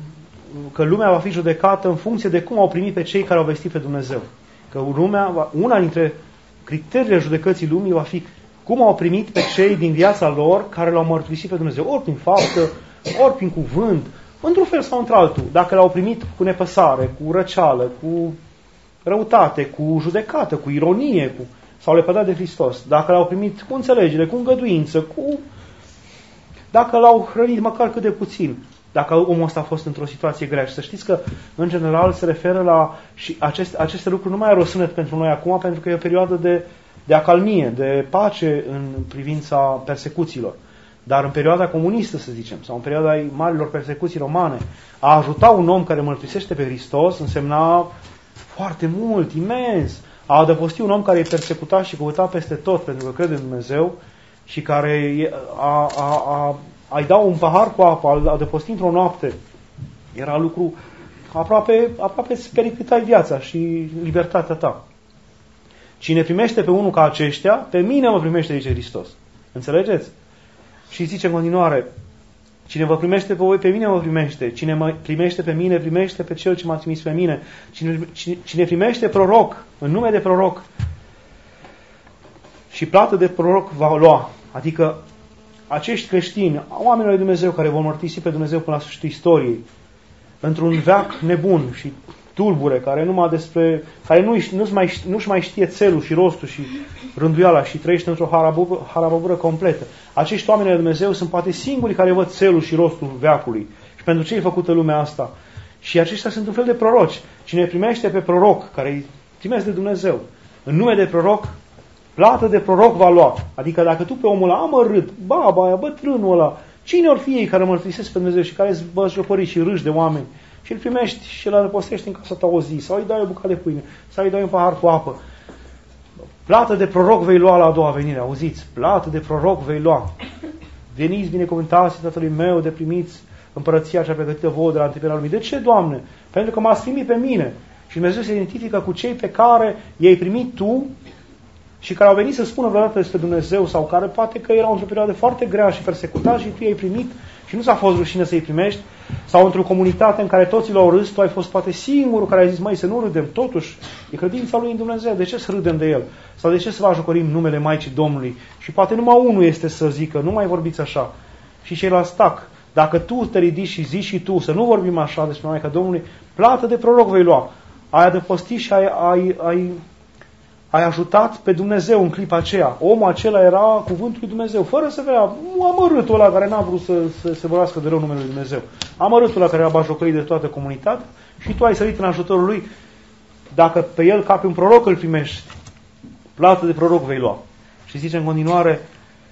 că lumea va fi judecată în funcție de cum au primit pe cei care au vestit pe Dumnezeu. Că lumea, una dintre criteriile judecății lumii va fi cum au primit pe cei din viața lor care l-au mărturisit pe Dumnezeu, ori prin faptă, ori prin cuvânt, într-un fel sau într-altul. Dacă l-au primit cu nepăsare, cu răceală, cu răutate, cu judecată, cu ironie, cu... sau lepădat de Hristos. Dacă l-au primit cu înțelegere, cu îngăduință, cu... dacă l-au hrănit măcar cât de puțin. Dacă omul ăsta a fost într-o situație grea. Și să știți că, în general, se referă la... și aceste, aceste lucruri nu mai au sunet pentru noi acum, pentru că e o perioadă de, de acalmie, de pace în privința persecuțiilor. Dar în perioada comunistă, să zicem, sau în perioada marilor persecuții romane, a ajuta un om care mărturisește pe Hristos însemna foarte mult, imens. A adăposti un om care e persecutat și căutat peste tot pentru că crede în Dumnezeu și care a, a, a, a-i da un pahar cu apă, a adăposti într-o noapte, era lucru aproape, aproape îți periclitai viața și libertatea ta. Cine primește pe unul ca aceștia, pe mine mă primește, zice Hristos. Înțelegeți? Și zice în continuare, cine vă primește pe voi, pe mine mă primește. Cine mă primește pe mine, primește pe cel ce m-a trimis pe mine. Cine, cine, cine primește proroc, în nume de proroc, și plată de proroc va lua. Adică acești creștini, oamenii lui Dumnezeu care vor mărturisi pe Dumnezeu până la sfârșitul istoriei, într-un veac nebun și tulbure, care numai despre, care nu, nu-și mai, nu-și mai știe țelul și rostul și rânduiala și trăiește într-o harababură completă. Acești oameni de Dumnezeu sunt poate singurii care văd țelul și rostul veacului. Și pentru ce e făcută lumea asta? Și aceștia sunt un fel de proroci. Cine primește pe proroc, care îi trimește de Dumnezeu, în nume de proroc, plată de proroc va lua. Adică dacă tu pe omul ăla amărât, baba aia, bătrânul ăla, cine or fi ei care mărturisesc pe Dumnezeu și care îți băjocoriți și râși de oameni, și îl primești și îl adăpostești în casa ta o zi, sau îi dai o bucată de pâine, sau îi dai un pahar cu apă. Plată de proroc vei lua la a doua venire, auziți? Plată de proroc vei lua. Veniți binecuvântați Tatălui meu de primiți împărăția cea pregătită vouă de la întâmpinarea lumii. De ce, Doamne? Pentru că m-ați primit pe mine. Și Dumnezeu se identifică cu cei pe care i-ai primit tu și care au venit să spună vreodată despre Dumnezeu sau care poate că erau într-o perioadă foarte grea și persecutați și tu i-ai primit și nu ți-a fost rușine să-i primești, sau într-o comunitate în care toți l-au râs, tu ai fost poate singurul care ai zis, măi, să nu râdem, totuși, e credința lui în Dumnezeu, de ce să râdem de el? Sau de ce să vă ajucorim numele Maicii Domnului? Și poate numai unul este să zică, nu mai vorbiți așa. Și ceilalți tac. Dacă tu te ridici și zici și tu să nu vorbim așa despre Maica Domnului, plată de proroc vei lua. Ai adăpostit și ai, ai, ai, ai ajutat pe Dumnezeu în clipa aceea. Omul acela era cuvântul lui Dumnezeu, fără să vrea amărâtul ăla care n-a vrut să, să se vorbească de rău numele lui Dumnezeu. Amărâtul ăla care era bajocorit de toată comunitatea și tu ai sărit în ajutorul lui. Dacă pe el ca pe un proroc îl primești, plată de proroc vei lua. Și zice în continuare,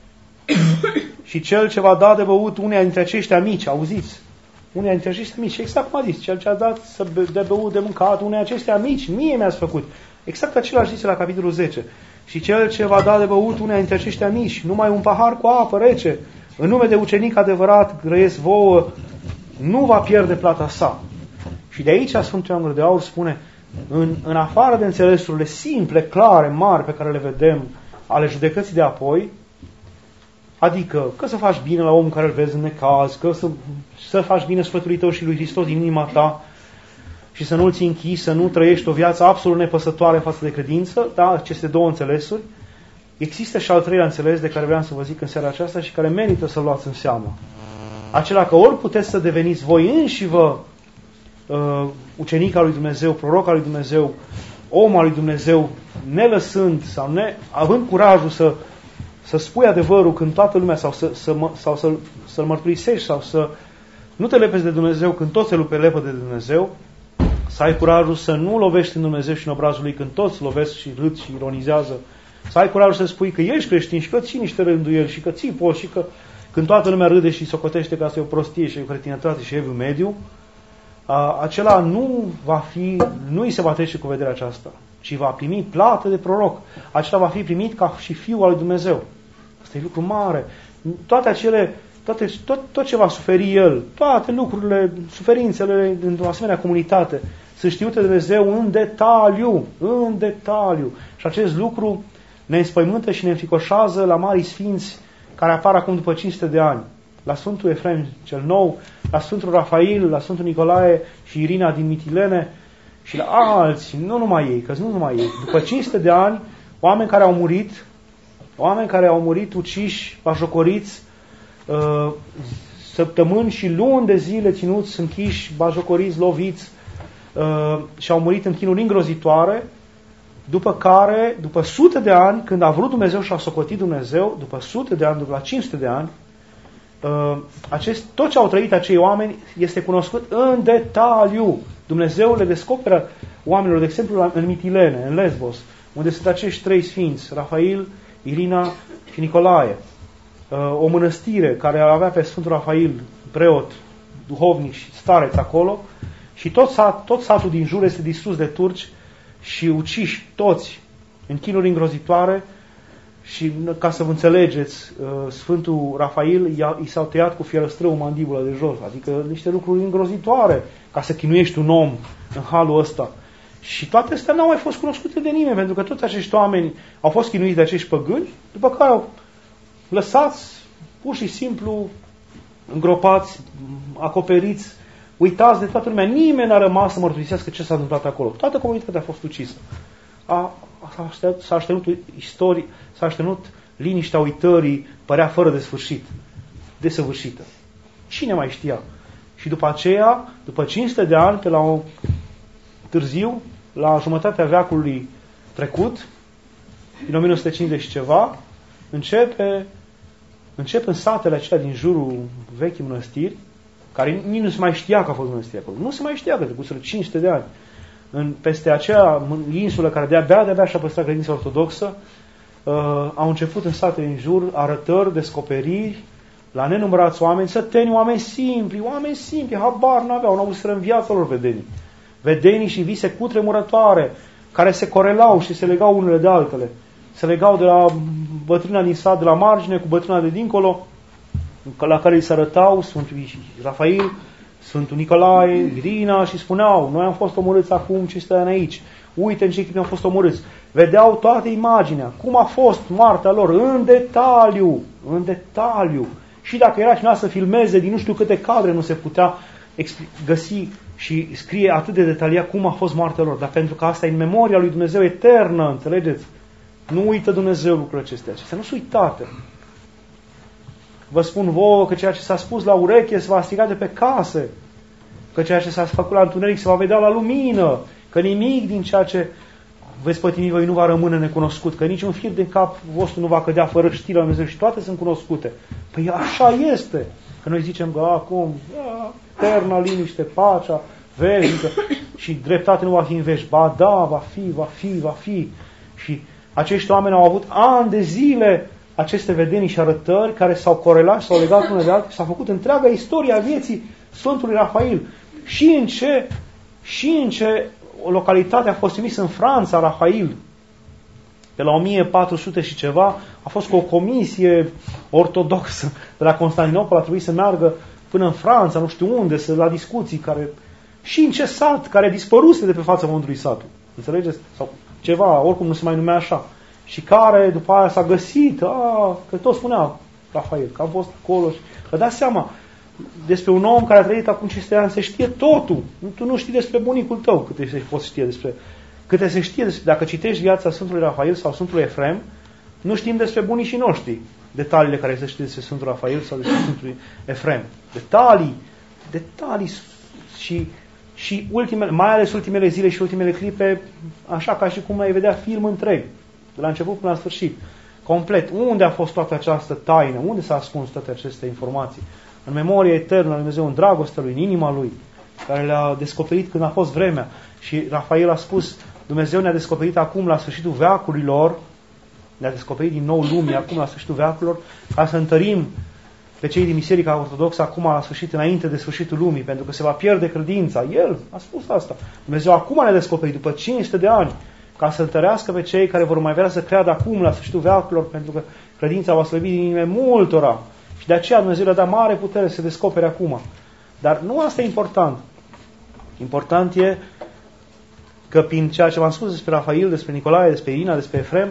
și cel ce va da de băut uneia dintre aceștia mici, auziți? Uneia dintre aceștia mici, exact cum a zis, cel ce a dat să de băut, de mâncat, uneia aceștia mici, mie mi-ați făcut. Exact același zice la capitolul zece. Și cel ce va da de băut uneia dintre aceștia mici, numai un pahar cu apă rece, în nume de ucenic adevărat, grăiesc vouă, nu va pierde plata sa. Și de aici Sfântul Ioan Gură de Aur spune, în, în afară de înțelesurile simple, clare, mari, pe care le vedem, ale judecății de apoi, adică că să faci bine la omul care îl vezi în necaz, că să, să faci bine sfătului tău și lui Hristos din inima ta și să nu-l ții închis, să nu trăiești o viață absolut nepăsătoare față de credință, da, aceste două înțelesuri. Există și al treilea înțeles de care vreau să vă zic în seara aceasta și care merită să-l luați în seamă. Acela că ori puteți să deveniți voi înși vă uh, ucenic al lui Dumnezeu, proroc al lui Dumnezeu, om al lui Dumnezeu, ne lăsând sau ne, având curajul să să spui adevărul când toată lumea, sau, să, să, sau să, să-L mărturisești, sau să nu te lepezi de Dumnezeu când toți se lupe lepă de Dumnezeu, să ai curajul să nu lovești în Dumnezeu și în obrazul Lui când toți lovesc și râd și ironizează, să ai curajul să spui că ești creștin și că ții niște rânduieli și că ții poți și că când toată lumea râde și socotește că asta e o prostie și e o cretinătate și eviu mediu, a, acela nu va fi, nu îi se va trece cu vederea aceasta, ci va primi plată de proroc. Acela va fi primit ca și Fiul al lui Dumnezeu. Asta e lucru mare. Toate acele, toate, tot, tot ce va suferi el, toate lucrurile, suferințele într-o asemenea comunitate, sunt știute de Dumnezeu în detaliu, în detaliu. Și acest lucru ne înspăimântă și ne înficoșează la marii sfinți care apar acum după cinci sute de ani. La Sfântul Efrem cel Nou la Sfântul Rafail, la Sfântul Nicolae și Irina din Mitilene și la alții, nu numai ei, că nu numai ei. După cinci sute de ani, oameni care au murit, oameni care au murit uciși, bajocoriți, uh, săptămâni și luni de zile ținuți, închiși, bajocoriți, loviți uh, și au murit în chinuri îngrozitoare, după care, după sute de ani, când a vrut Dumnezeu și a socotit Dumnezeu, după sute de ani, după la cinci sute de ani, uh, acest, tot ce au trăit acei oameni este cunoscut în detaliu. Dumnezeu le descoperă oamenilor, de exemplu, în Mitilene, în Lesbos, unde sunt acești trei sfinți, Rafail, Irina și Nicolae. O mănăstire care avea pe Sfântul Rafail, preot, duhovnic și stareț acolo, și tot, sat, tot satul din jur este distrus de turci și uciși toți în chinuri îngrozitoare. Și ca să vă înțelegeți, Sfântul Rafail i s-au tăiat cu fierăstrău mandibula de jos, adică niște lucruri îngrozitoare ca să chinuiești un om în halul ăsta. Și toate astea n-au mai fost cunoscute de nimeni, pentru că toți acești oameni au fost chinuiți de acești păgâni, după care au lăsați pur și simplu îngropați, acoperiți, uitați de toată lumea. Nimeni n-a rămas să mărturisească ce s-a întâmplat acolo. Toată comunitatea a fost ucisă. A, s-a aștenut istorie, s-a aștenut liniștea uitării, părea fără de sfârșit, desăvârșită. Cine mai știa? Și după aceea, după cinci sute de ani, pe la o târziu, la jumătatea veacului trecut, din o mie nouă sute cincizeci și ceva, începe, încep în satele acelea din jurul vechii mănăstiri, care nici nu se mai știa că a fost mănăstire acolo. Nu se mai știa că trecuseră cinci sute de ani. În, peste acea insulă care de-abia, de-abia și-a păstrat credința ortodoxă, uh, au început în satele din jur arătări, descoperiri, la nenumărați oameni, săteni, oameni simpli, oameni simpli, habar n-aveau, n-au văzut în viața lor vedenii. Vedenii și vise cutremurătoare, care se corelau și se legau unele de altele. Se legau de la bătrâna din sat, de la margine, cu bătrâna de dincolo, la care îi se arătau Sfântul Rafail, Sfântul Nicolae, Irina și spuneau, noi am fost omorâți acum cinci sute de ani aici, uite în ce chip am fost omorâți. Vedeau toată imaginea, cum a fost moartea lor, în detaliu, în detaliu. Și dacă era cineva să filmeze din nu știu câte cadre, nu se putea găsi și scrie atât de detaliat cum a fost moartea lor. Dar pentru că asta e în memoria lui Dumnezeu eternă, înțelegeți? Nu uită Dumnezeu lucrurile acestea. Acestea nu sunt uitate. Vă spun vouă că ceea ce s-a spus la ureche se va striga de pe case, că ceea ce s-a făcut la întuneric se va vedea la lumină, că nimic din ceea ce veți pătimi voi nu va rămâne necunoscut, că niciun fir din cap vostru nu va cădea fără știrea lui Dumnezeu și toate sunt cunoscute. Păi așa este. Că noi zicem că acum, eterna liniște, pacea, veșnică și dreptate nu va fi în vești. Ba da, va fi, va fi, va fi. Și acești oameni au avut ani de zile aceste vedenii și arătări care s-au corelat, s-au legat unele de altele și s-a făcut întreaga istorie a vieții Sfântului Rafail. Și în ce, și în ce o localitate a fost trimis în Franța, Rafail, pe la o mie patru sute și ceva, a fost cu o comisie ortodoxă de la Constantinopol, a trebuit să meargă până în Franța, nu știu unde, să la discuții care... Și în ce sat, care dispăruse de pe fața pământului satul. Înțelegeți? Sau ceva, oricum nu se mai numea așa. Și care după aia s-a găsit, a, că tot spunea Rafael, că a fost acolo. Și... Vă dați seama, despre un om care a trăit acum cinci sute de ani se știe totul. Tu nu știi despre bunicul tău câte se poți știe despre... Câte se știe despre... Dacă citești viața Sfântului Rafael sau Sfântului Efrem, nu știm despre bunicii noștri detaliile care se știe despre Sfântul Rafael sau despre Sfântul Efrem. Detalii, detalii și, și ultimele, mai ales ultimele zile și ultimele clipe, așa ca și cum ai vedea film întreg, de la început până la sfârșit, complet. Unde a fost toată această taină? Unde s-a ascuns toate aceste informații? În memoria eternă a lui Dumnezeu, în dragostea lui, în inima lui, care le-a descoperit când a fost vremea. Și Rafael a spus, Dumnezeu ne-a descoperit acum la sfârșitul veacurilor, ne-a descoperit din nou lumii acum la sfârșitul veacurilor, ca să întărim pe cei din Biserica Ortodoxă acum la sfârșit, înainte de sfârșitul lumii, pentru că se va pierde credința. El a spus asta. Dumnezeu acum ne-a descoperit, după cinci sute de ani, ca să întărească pe cei care vor mai vrea să creadă acum la sfârșitul veacurilor, pentru că credința va slăbi din inimile multora. Și de aceea Dumnezeu le-a dat mare putere să se descopere acum. Dar nu asta e important. Important e că prin ceea ce v-am spus despre Rafael, despre Nicolae, despre Irina, despre Efrem,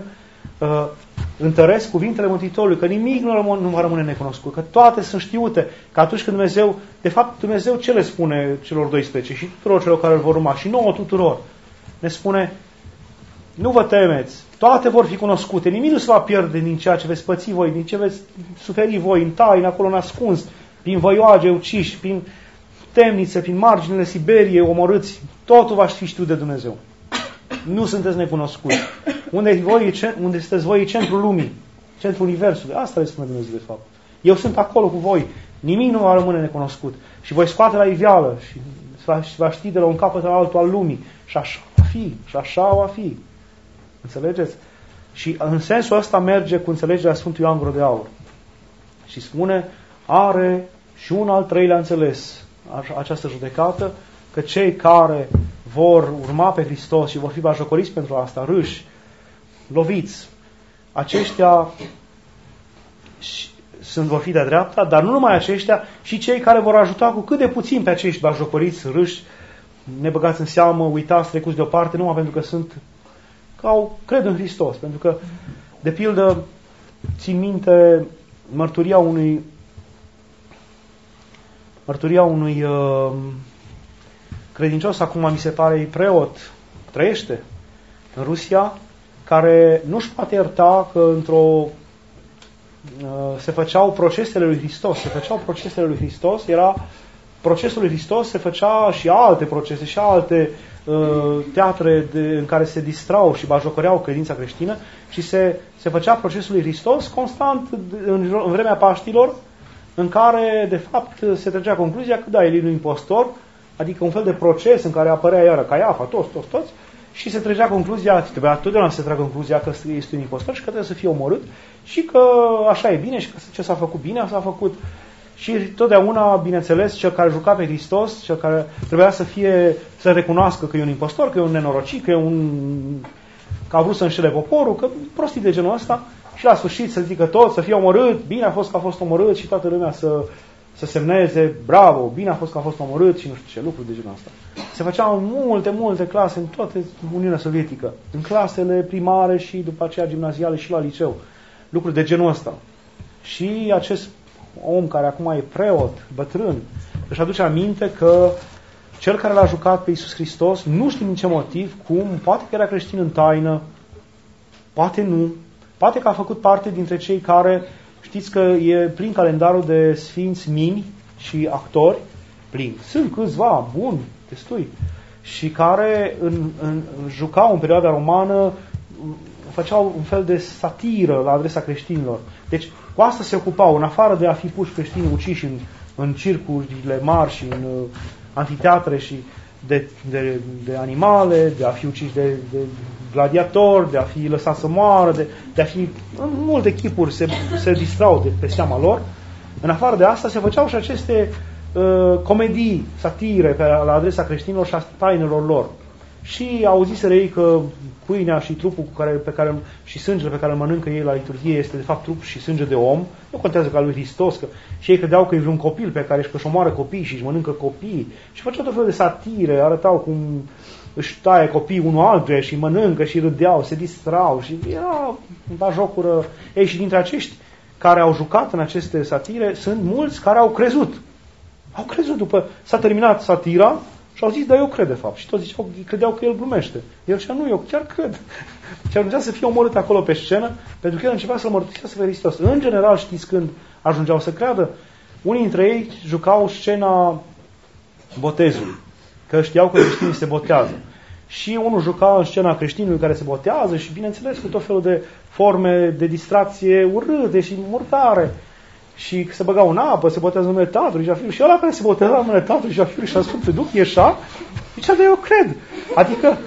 uh, întăresc cuvintele Mântuitorului, că nimic nu, rămân, nu va rămâne necunoscut, că toate sunt știute, că atunci când Dumnezeu, de fapt Dumnezeu ce le spune celor doisprezece și tuturor celor care îl vor urma și nouă tuturor, ne spune, nu vă temeți, toate vor fi cunoscute, nimic nu se va pierde din ceea ce veți păți voi, din ce veți suferi voi, în taină, acolo în ascuns, prin văioage uciși, prin temnițe, prin marginile Siberiei omorâți, totul va fi știut de Dumnezeu. Nu sunteți necunoscuți. Unde, voi, unde sunteți voi e centrul lumii, centrul universului. Asta le spune Dumnezeu de fapt. Eu sunt acolo cu voi. Nimic nu va rămâne necunoscut. Și voi scoate la iveală și va ști de la un capăt la altul al lumii. Și așa va fi. Și așa va fi. Înțelegeți? Și în sensul ăsta merge cu înțelegerea Sfântului Ioan Gură de Aur. Și spune, are și un al treilea înțeles această judecată, că cei care vor urma pe Hristos și vor fi bajocoriți pentru asta, râși, loviți, aceștia sunt, vor fi de dreapta, dar nu numai aceștia, și cei care vor ajuta cu cât de puțin pe acești bajocoriți, râși, nebăgați în seamă, uitați, trecuți deoparte, numai pentru că sunt, că au, cred în Hristos. Pentru că, de pildă, țin minte mărturia unui mărturia unui uh, credincios, acum mi se pare, e preot, trăiește în Rusia, care nu-și poate ierta că într-o uh, se făceau procesele lui Hristos, se făceau procesele lui Hristos, era procesul lui Hristos, se făcea și alte procese, și alte uh, teatre de, în care se distrau și bajocoreau credința creștină și se, se făcea procesul lui Hristos constant în, în vremea Paștilor, în care, de fapt, se trăgea concluzia că da, el e un impostor, adică un fel de proces în care apărea iară Caiafa, toți, toți, toți, și se trăgea concluzia, trebuia totdeauna să se tragă concluzia că este un impostor și că trebuie să fie omorât și că așa e bine și că ce s-a făcut bine, s-a făcut. Și totdeauna, bineînțeles, cel care juca pe Hristos, cel care trebuia să fie, să recunoască că e un impostor, că e un nenorocit, că e un, că a vrut să înșele poporul, că prostii de genul ăsta, și la sfârșit să zică tot, să fie omorât, bine a fost că a fost omorât și toată lumea să, să semneze, bravo, bine a fost că a fost omorât și nu știu ce lucruri de genul ăsta. Se făceau multe, multe clase în toată Uniunea Sovietică, în clasele primare și după aceea gimnaziale și la liceu, lucruri de genul ăsta. Și acest om care acum e preot, bătrân, își aduce aminte că cel care l-a jucat pe Iisus Hristos, nu știu din ce motiv, cum, poate că era creștin în taină, poate nu, poate că a făcut parte dintre cei care, știți că e prin calendarul de sfinți mimi și actori, plin. Sunt câțiva buni, destui, și care în, în, jucau în perioada romană, făceau un fel de satiră la adresa creștinilor. Deci cu asta se ocupau, în afară de a fi puși creștinii uciși în, în circurile mari și în uh, anfiteatre și de, de, de animale, de a fi uciși de, de gladiatori, de a fi lăsați să moară, de, de a fi în multe chipuri se, se distrau de pe seama lor. În afară de asta se făceau și aceste uh, comedii, satire pe, la adresa creștinilor și a tainelor lor. Și auziseră ei că pâinea și trupul cu care, pe care, și sângele pe care îl mănâncă ei la liturghie este de fapt trup și sânge de om. Nu contează ca lui Hristos, că și ei credeau că e vreun copil pe care își omoară copii și își mănâncă copii. Și făceau tot felul de satire, arătau cum își taie copiii unul altuia și mănâncă și râdeau, se distrau și era la jocură. Ei, și dintre acești care au jucat în aceste satire, sunt mulți care au crezut. Au crezut după, s-a terminat satira și au zis, da, eu cred de fapt. Și toți ziceau, credeau că el glumește. El zicea, nu, eu chiar cred. Și ajungea să fie omorât acolo pe scenă, pentru că el începea să-L mărturisească pe Hristos. În general, știți când ajungeau să creadă? Unii dintre ei jucau scena botezului, că știau că creștinii se botează. Și unul juca în scena creștinului care se botează și, bineînțeles, cu tot felul de forme de distracție urâte și murdare. Și se băgau în apă, se botează în numele Tatălui și a Fiului. Și ăla care se boteza în numele Tatălui și a Fiului și a Sfântului Duh, ieșa, zicea, dar eu cred. Adică,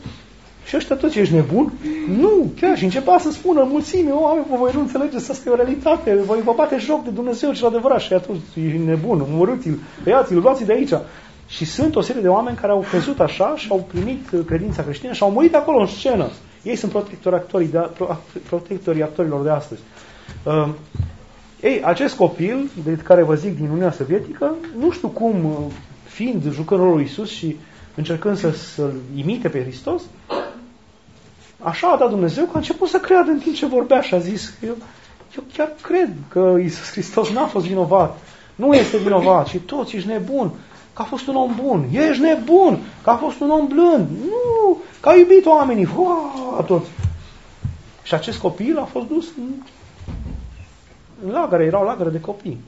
și ăștia toți, ești nebun? Nu, chiar. Și începea să spună mulțime, oameni, vă voi nu înțelegeți, asta e o realitate, voi vă bate joc de Dumnezeu cel adevărat. Și atunci, ești nebun, omorâți-l, tăiați-l, luați-l de aici. Și sunt o serie de oameni care au crezut așa și au primit credința creștină și au murit acolo în scenă. Ei sunt protectorii, actorii de, protectorii actorilor de astăzi. Uh, Ei, acest copil, de care vă zic din Uniunea Sovietică, nu știu cum, fiind jucând rolul lui Iisus și încercând să, să-L imite pe Hristos, așa a dat Dumnezeu că a început să creadă în timp ce vorbea și a zis, eu, eu chiar cred că Iisus Hristos n-a fost vinovat, nu este vinovat și toți ești nebun, că a fost un om bun, ești nebun, că a fost un om blând, nu, că a iubit oamenii, Uaa, toți. Și acest copil a fost dus în, în lagăre, erau lagăre de copii.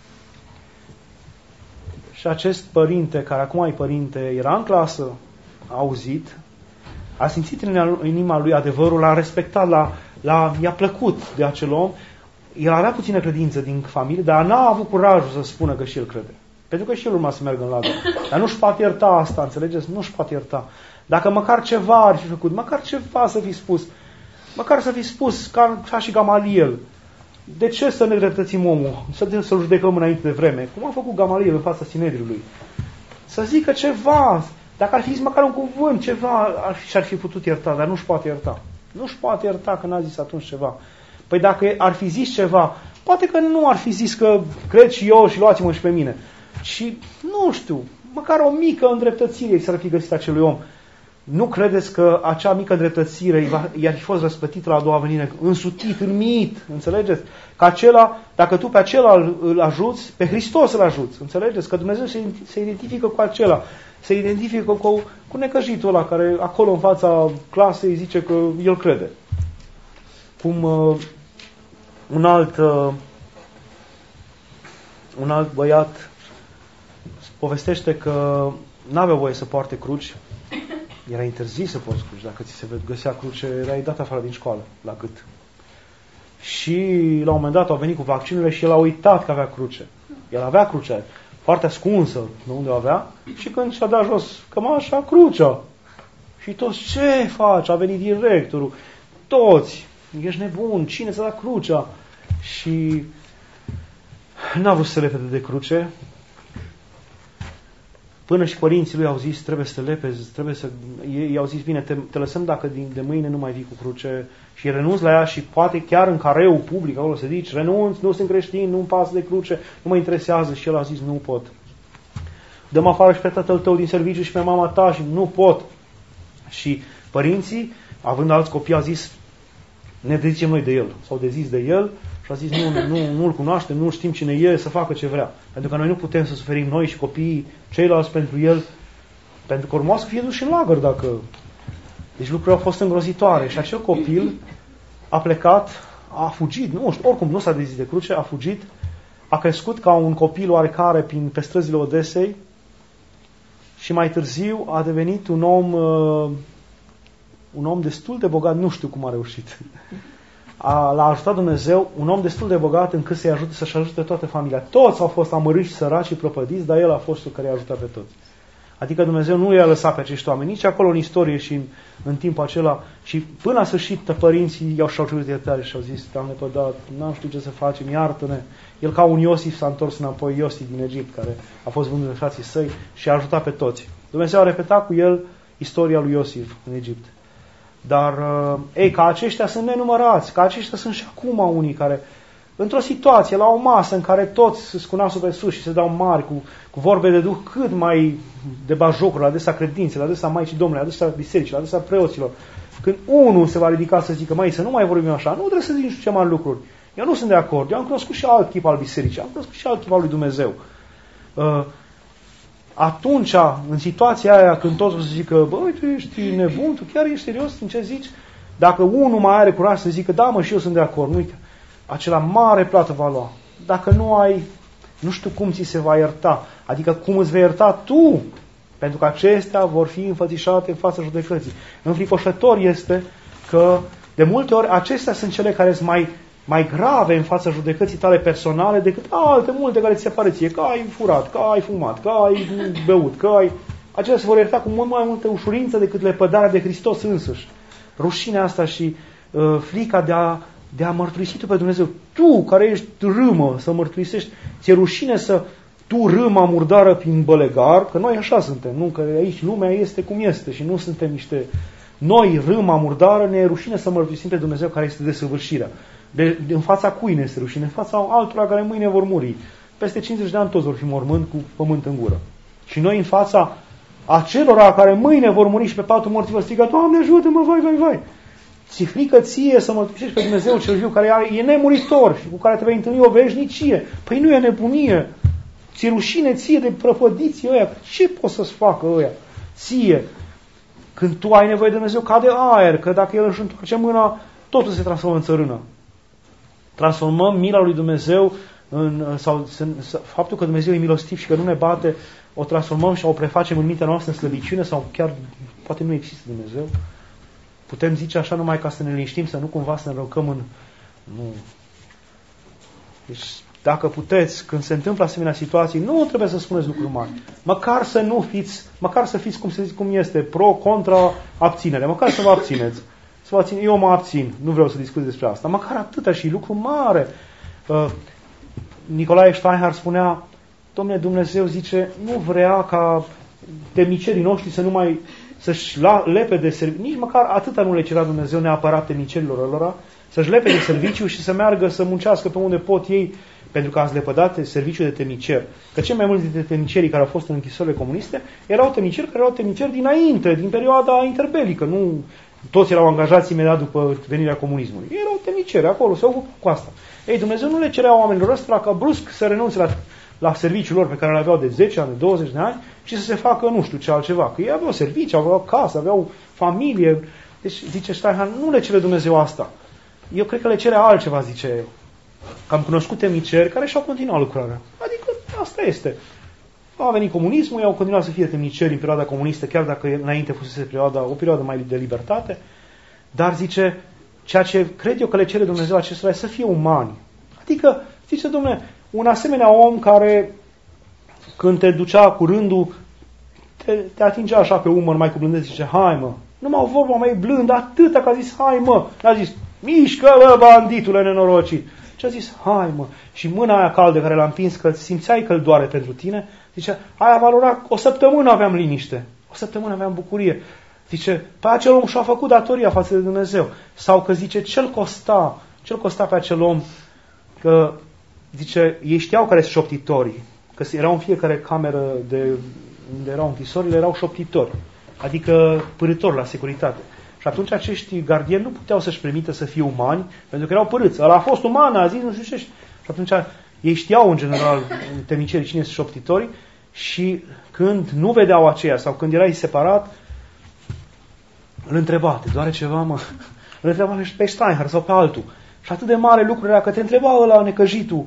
Și acest părinte, care acum e părinte, era în clasă, a auzit, a simțit în inima lui adevărul, l-a respectat, l-a, l-a, i-a plăcut de acel om. El avea puțină credință din familie, dar n-a avut curajul să spună că și el crede. Pentru că și el urma să meargă în lagăre. Dar nu-și poate ierta asta, înțelegeți? Nu-și poate ierta. Dacă măcar ceva ar fi făcut, măcar ceva să fi spus, măcar să fi spus ca, ca și Gamaliel. De ce să ne dreptățim omul? Să, să-l judecăm înainte de vreme? Cum a făcut Gamaliel în fața Sinedriului? Să zică ceva, dacă ar fi zis măcar un cuvânt, ceva, ar fi, și-ar fi putut ierta, dar nu-și poate ierta. Nu-și poate ierta că n-a zis atunci ceva. Păi dacă ar fi zis ceva, poate că nu ar fi zis că cred și eu și luați-mă și pe mine. Și, nu știu, măcar o mică îndreptățire s-ar fi găsit acelui om. Nu credeți că acea mică îndreptățire i-ar fi fost răspătită la a doua venire, însutit, înmiit, înțelegeți? Că acela, dacă tu pe acela îl, îl ajuți, pe Hristos îl ajuți, înțelegeți? Că Dumnezeu se, se identifică cu acela, se identifică cu, cu necăjitul ăla care acolo în fața clasei zice că el crede. Cum uh, un alt uh, un alt băiat povestește că n-avea voie să poarte cruci. Era interzis să porți cruci. Dacă ți se găsea cruce, erai dat afară din școală, la gât. Și la un moment dat au venit cu vaccinurile și el a uitat că avea cruce. El avea crucea, foarte ascunsă de unde o avea, și când și-a dat jos cămașa, crucea. Și toți, ce faci? A venit directorul. Toți, ești nebun, cine ți-a dat crucea? Și n-a vrut să se lepede de cruce. Până și părinții lui au zis, trebuie să te lepezi, trebuie să... Ei au zis, bine, te, te lăsăm dacă din, de mâine nu mai vii cu cruce. Și renunț la ea și poate chiar în careu public, acolo să zici, renunț, nu sunt creștin, nu-mi pasă de cruce, nu mă interesează. Și el a zis, nu pot. Dă-mă afară și pe tatăl tău din serviciu și pe mama ta și nu pot. Și părinții, având alți copii, au zis, ne dezicem noi de el. S-au dezis de el și a zis, nu, nu, nu-l cunoaștem, nu știm cine e, să facă ce vrea. Pentru că noi nu putem să suferim noi și copiii ceilalți pentru el, pentru că urma să fie duși în lagăr dacă... Deci lucrurile au fost îngrozitoare. Și acel copil a plecat, a fugit, nu știu, oricum nu s-a dezis de cruce, a fugit, a crescut ca un copil oarecare prin, pe străzile Odesei și mai târziu a devenit un om, uh, un om destul de bogat, nu știu cum a reușit. A, l-a ajutat Dumnezeu, un om destul de bogat încât să-i ajute, să-și ajute toată familia. Toți au fost amărâți, săraci și prăpădiți, dar el a fost cel care i-a ajutat pe toți. Adică Dumnezeu nu i-a lăsat pe acești oameni, nici acolo în istorie și în, în timpul acela. Și până la sfârșit părinții i-au și-au cerut iertare și au zis, te-am lepădat, n-am știut ce să facem, iartă-ne. El ca un Iosif s-a întors înapoi, Iosif din Egipt, care a fost vândut de frații săi și a ajutat pe toți. Dumnezeu a repetat cu el istoria lui Iosif în Egipt. Dar, ei, ca aceștia sunt nenumărați, ca aceștia sunt și acum unii care, într-o situație, la o masă în care toți se scunească pe sus și se dau mari cu, cu vorbe de Duh cât mai de bajocuri, la adresa credinței, la adresa Maicii Domnului, la adresa bisericii, la adresa preoților, când unul se va ridica să zică, măi, să nu mai vorbim așa, nu trebuie să zici nu știu ce mari lucruri. Eu nu sunt de acord, eu am cunoscut și alt chip al bisericii, am cunoscut și alt chip al lui Dumnezeu. Uh, Atunci, în situația aia, când toți o să zică, băi, tu ești nebun, tu chiar ești serios în ce zici? Dacă unul mai are curaj să zică, da, mă, și eu sunt de acord, nu, acela mare plată va lua. Dacă nu ai, nu știu cum ți se va ierta, adică cum îți vei ierta tu, pentru că acestea vor fi înfățișate în fața judecății. Înfricoșător este că, de multe ori, acestea sunt cele care sunt mai mai grave în fața judecății tale personale decât alte multe care ți se pare ție, că ai furat, că ai fumat, că ai beut, că ai... Acelea se vor ierta cu mult mai multă ușurință decât lepădarea de Hristos însuși. Rușinea asta și uh, frica de a, de a mărturisi tu pe Dumnezeu. Tu, care ești râmă, să mărturisești, ți-e rușine să tu râma murdară prin bălegar, că noi așa suntem, nu? Că aici lumea este cum este și nu suntem niște... Noi, râma murdară, ne e rușine să mărturisim pe Dumnezeu care este desăvârșirea. De, de, în fața cui ne este rușine? În fața altora care mâine vor muri. Peste cincizeci de ani toți vor fi mormând cu pământ în gură. Și noi în fața acelora care mâine vor muri și pe patul morții vor striga, Doamne ajută-mă, vai, vai, vai. ți frică ție să mărturisești pe Dumnezeu cel viu, care e nemuritor și cu care te vei întâlni o veșnicie. Păi nu e nebunie. Ți-e rușine ție de prăpădiții ăia. Ce poți să-ți facă ăia? Ție. Când tu ai nevoie de Dumnezeu ca de aer, că dacă El își întoarce mâna, totul se transformă în țărână. Transformăm mila lui Dumnezeu în, sau faptul că Dumnezeu e milostiv și că nu ne bate, o transformăm și o prefacem în mintea noastră în slăbiciune sau chiar poate nu există Dumnezeu. Putem zice așa numai ca să ne liniștim, să nu cumva să ne rocăm în... Nu. Deci, dacă puteți, când se întâmplă asemenea situații, nu trebuie să spuneți lucruri mari. Măcar să nu fiți, măcar să fiți, cum se zice, cum este, pro, contra, abținere. Măcar să vă abțineți. Să vă abține. Eu mă abțin. Nu vreau să discut despre asta. Măcar atâta și lucru mare. Uh, Nicolae Steinhardt spunea, Dom'le, Dumnezeu zice, nu vrea ca temnicerii noștri să nu mai să-și lepe de serviciu, nici măcar atâta nu le cerea Dumnezeu neapărat temnicerilor lor, să-și lepe de serviciu și să meargă să muncească pe unde pot ei, pentru că ați lepădat serviciul de temnicer. Că cei mai mulți dintre temnicerii care au fost în închisorile comuniste erau temniceri care erau temniceri dinainte, din perioada interbelică. Nu toți erau angajați imediat după venirea comunismului. Ei erau temniceri acolo, se ocupă cu asta. Ei, Dumnezeu nu le cerea oamenilor ăstora ca brusc să renunțe la, la serviciul lor pe care îl aveau de zece ani, de douăzeci de ani și să se facă nu știu ce altceva. Că ei aveau servicii, aveau casă, aveau familie. Deci, zice Steinhardt, nu le cere Dumnezeu asta. Eu cred că le cere altceva, zice. Că am cunoscut temniceri care și-au continuat lucrarea. Adică asta este. A venit comunismul, ei au continuat să fie temniceri în perioada comunistă, chiar dacă înainte fusese perioada, o perioadă mai de libertate. Dar zice, ceea ce cred eu că le cere Dumnezeu acestora e să fie umani. Adică, zice, Dom'le, un asemenea om care când te ducea cu rândul, te, te atingea așa pe umăr mai cu blândețe, zice, hai mă, numai o vorbă mai blândă, atâta că a zis, hai mă, n-a zis, mișcă bă, banditule nenorocit. Și a zis, hai mă, și mâna aia caldă care l-a împins, că simțeai că îl doare pentru tine, zice, aia valora, o săptămână aveam liniște, o săptămână aveam bucurie. Zice, pe acel om și-a făcut datoria față de Dumnezeu. Sau că zice, ce-l costa, ce-l costa pe acel om, că, zice, ei știau care sunt șoptitorii, că erau în fiecare cameră de unde erau închisorile, erau șoptitori, adică pârâtori la securitate. Și atunci acești gardieni nu puteau să-și permită să fie umani, pentru că erau părâți. Ăla a fost uman, a zis, nu știu ce. Și atunci ei știau, în general, temnicerii cine sunt șoptitorii și când nu vedeau aceea sau când erai separat, îl întreba, te doare ceva, mă? Îl întreba pe Steinhardt sau pe altul. Și atât de mare lucru era că te întreba ăla necăjitul.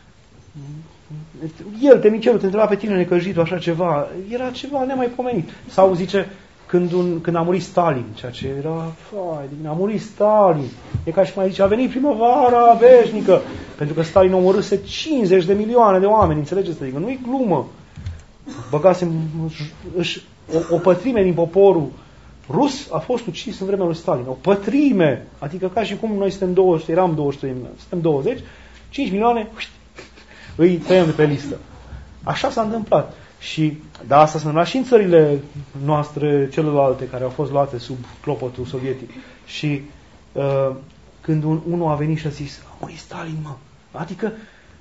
El, temnicerul, te întreba pe tine necăjitul, așa ceva. Era ceva nemaipomenit. Sau zice, când, un, când a murit Stalin, ceea ce era, fai, a murit Stalin. E ca și mai zice, a venit primăvara veșnică. Pentru că Stalin a omorâse cincizeci de milioane de oameni, înțelegeți? Adică nu-i glumă. Băgase își, o, o pătrime din poporul rus a fost ucis în vremea lui Stalin. O pătrime. Adică ca și cum noi suntem douăzeci, eram douăzeci, suntem douăzeci, cinci milioane, uști, îi tăiem de pe listă. Așa s-a întâmplat. Și da, asta s-a întâmplat și în țările noastre celelalte care au fost luate sub clopotul sovietic. Și uh, când un, unul a venit și a zis, a murit Stalin, mă. Adică,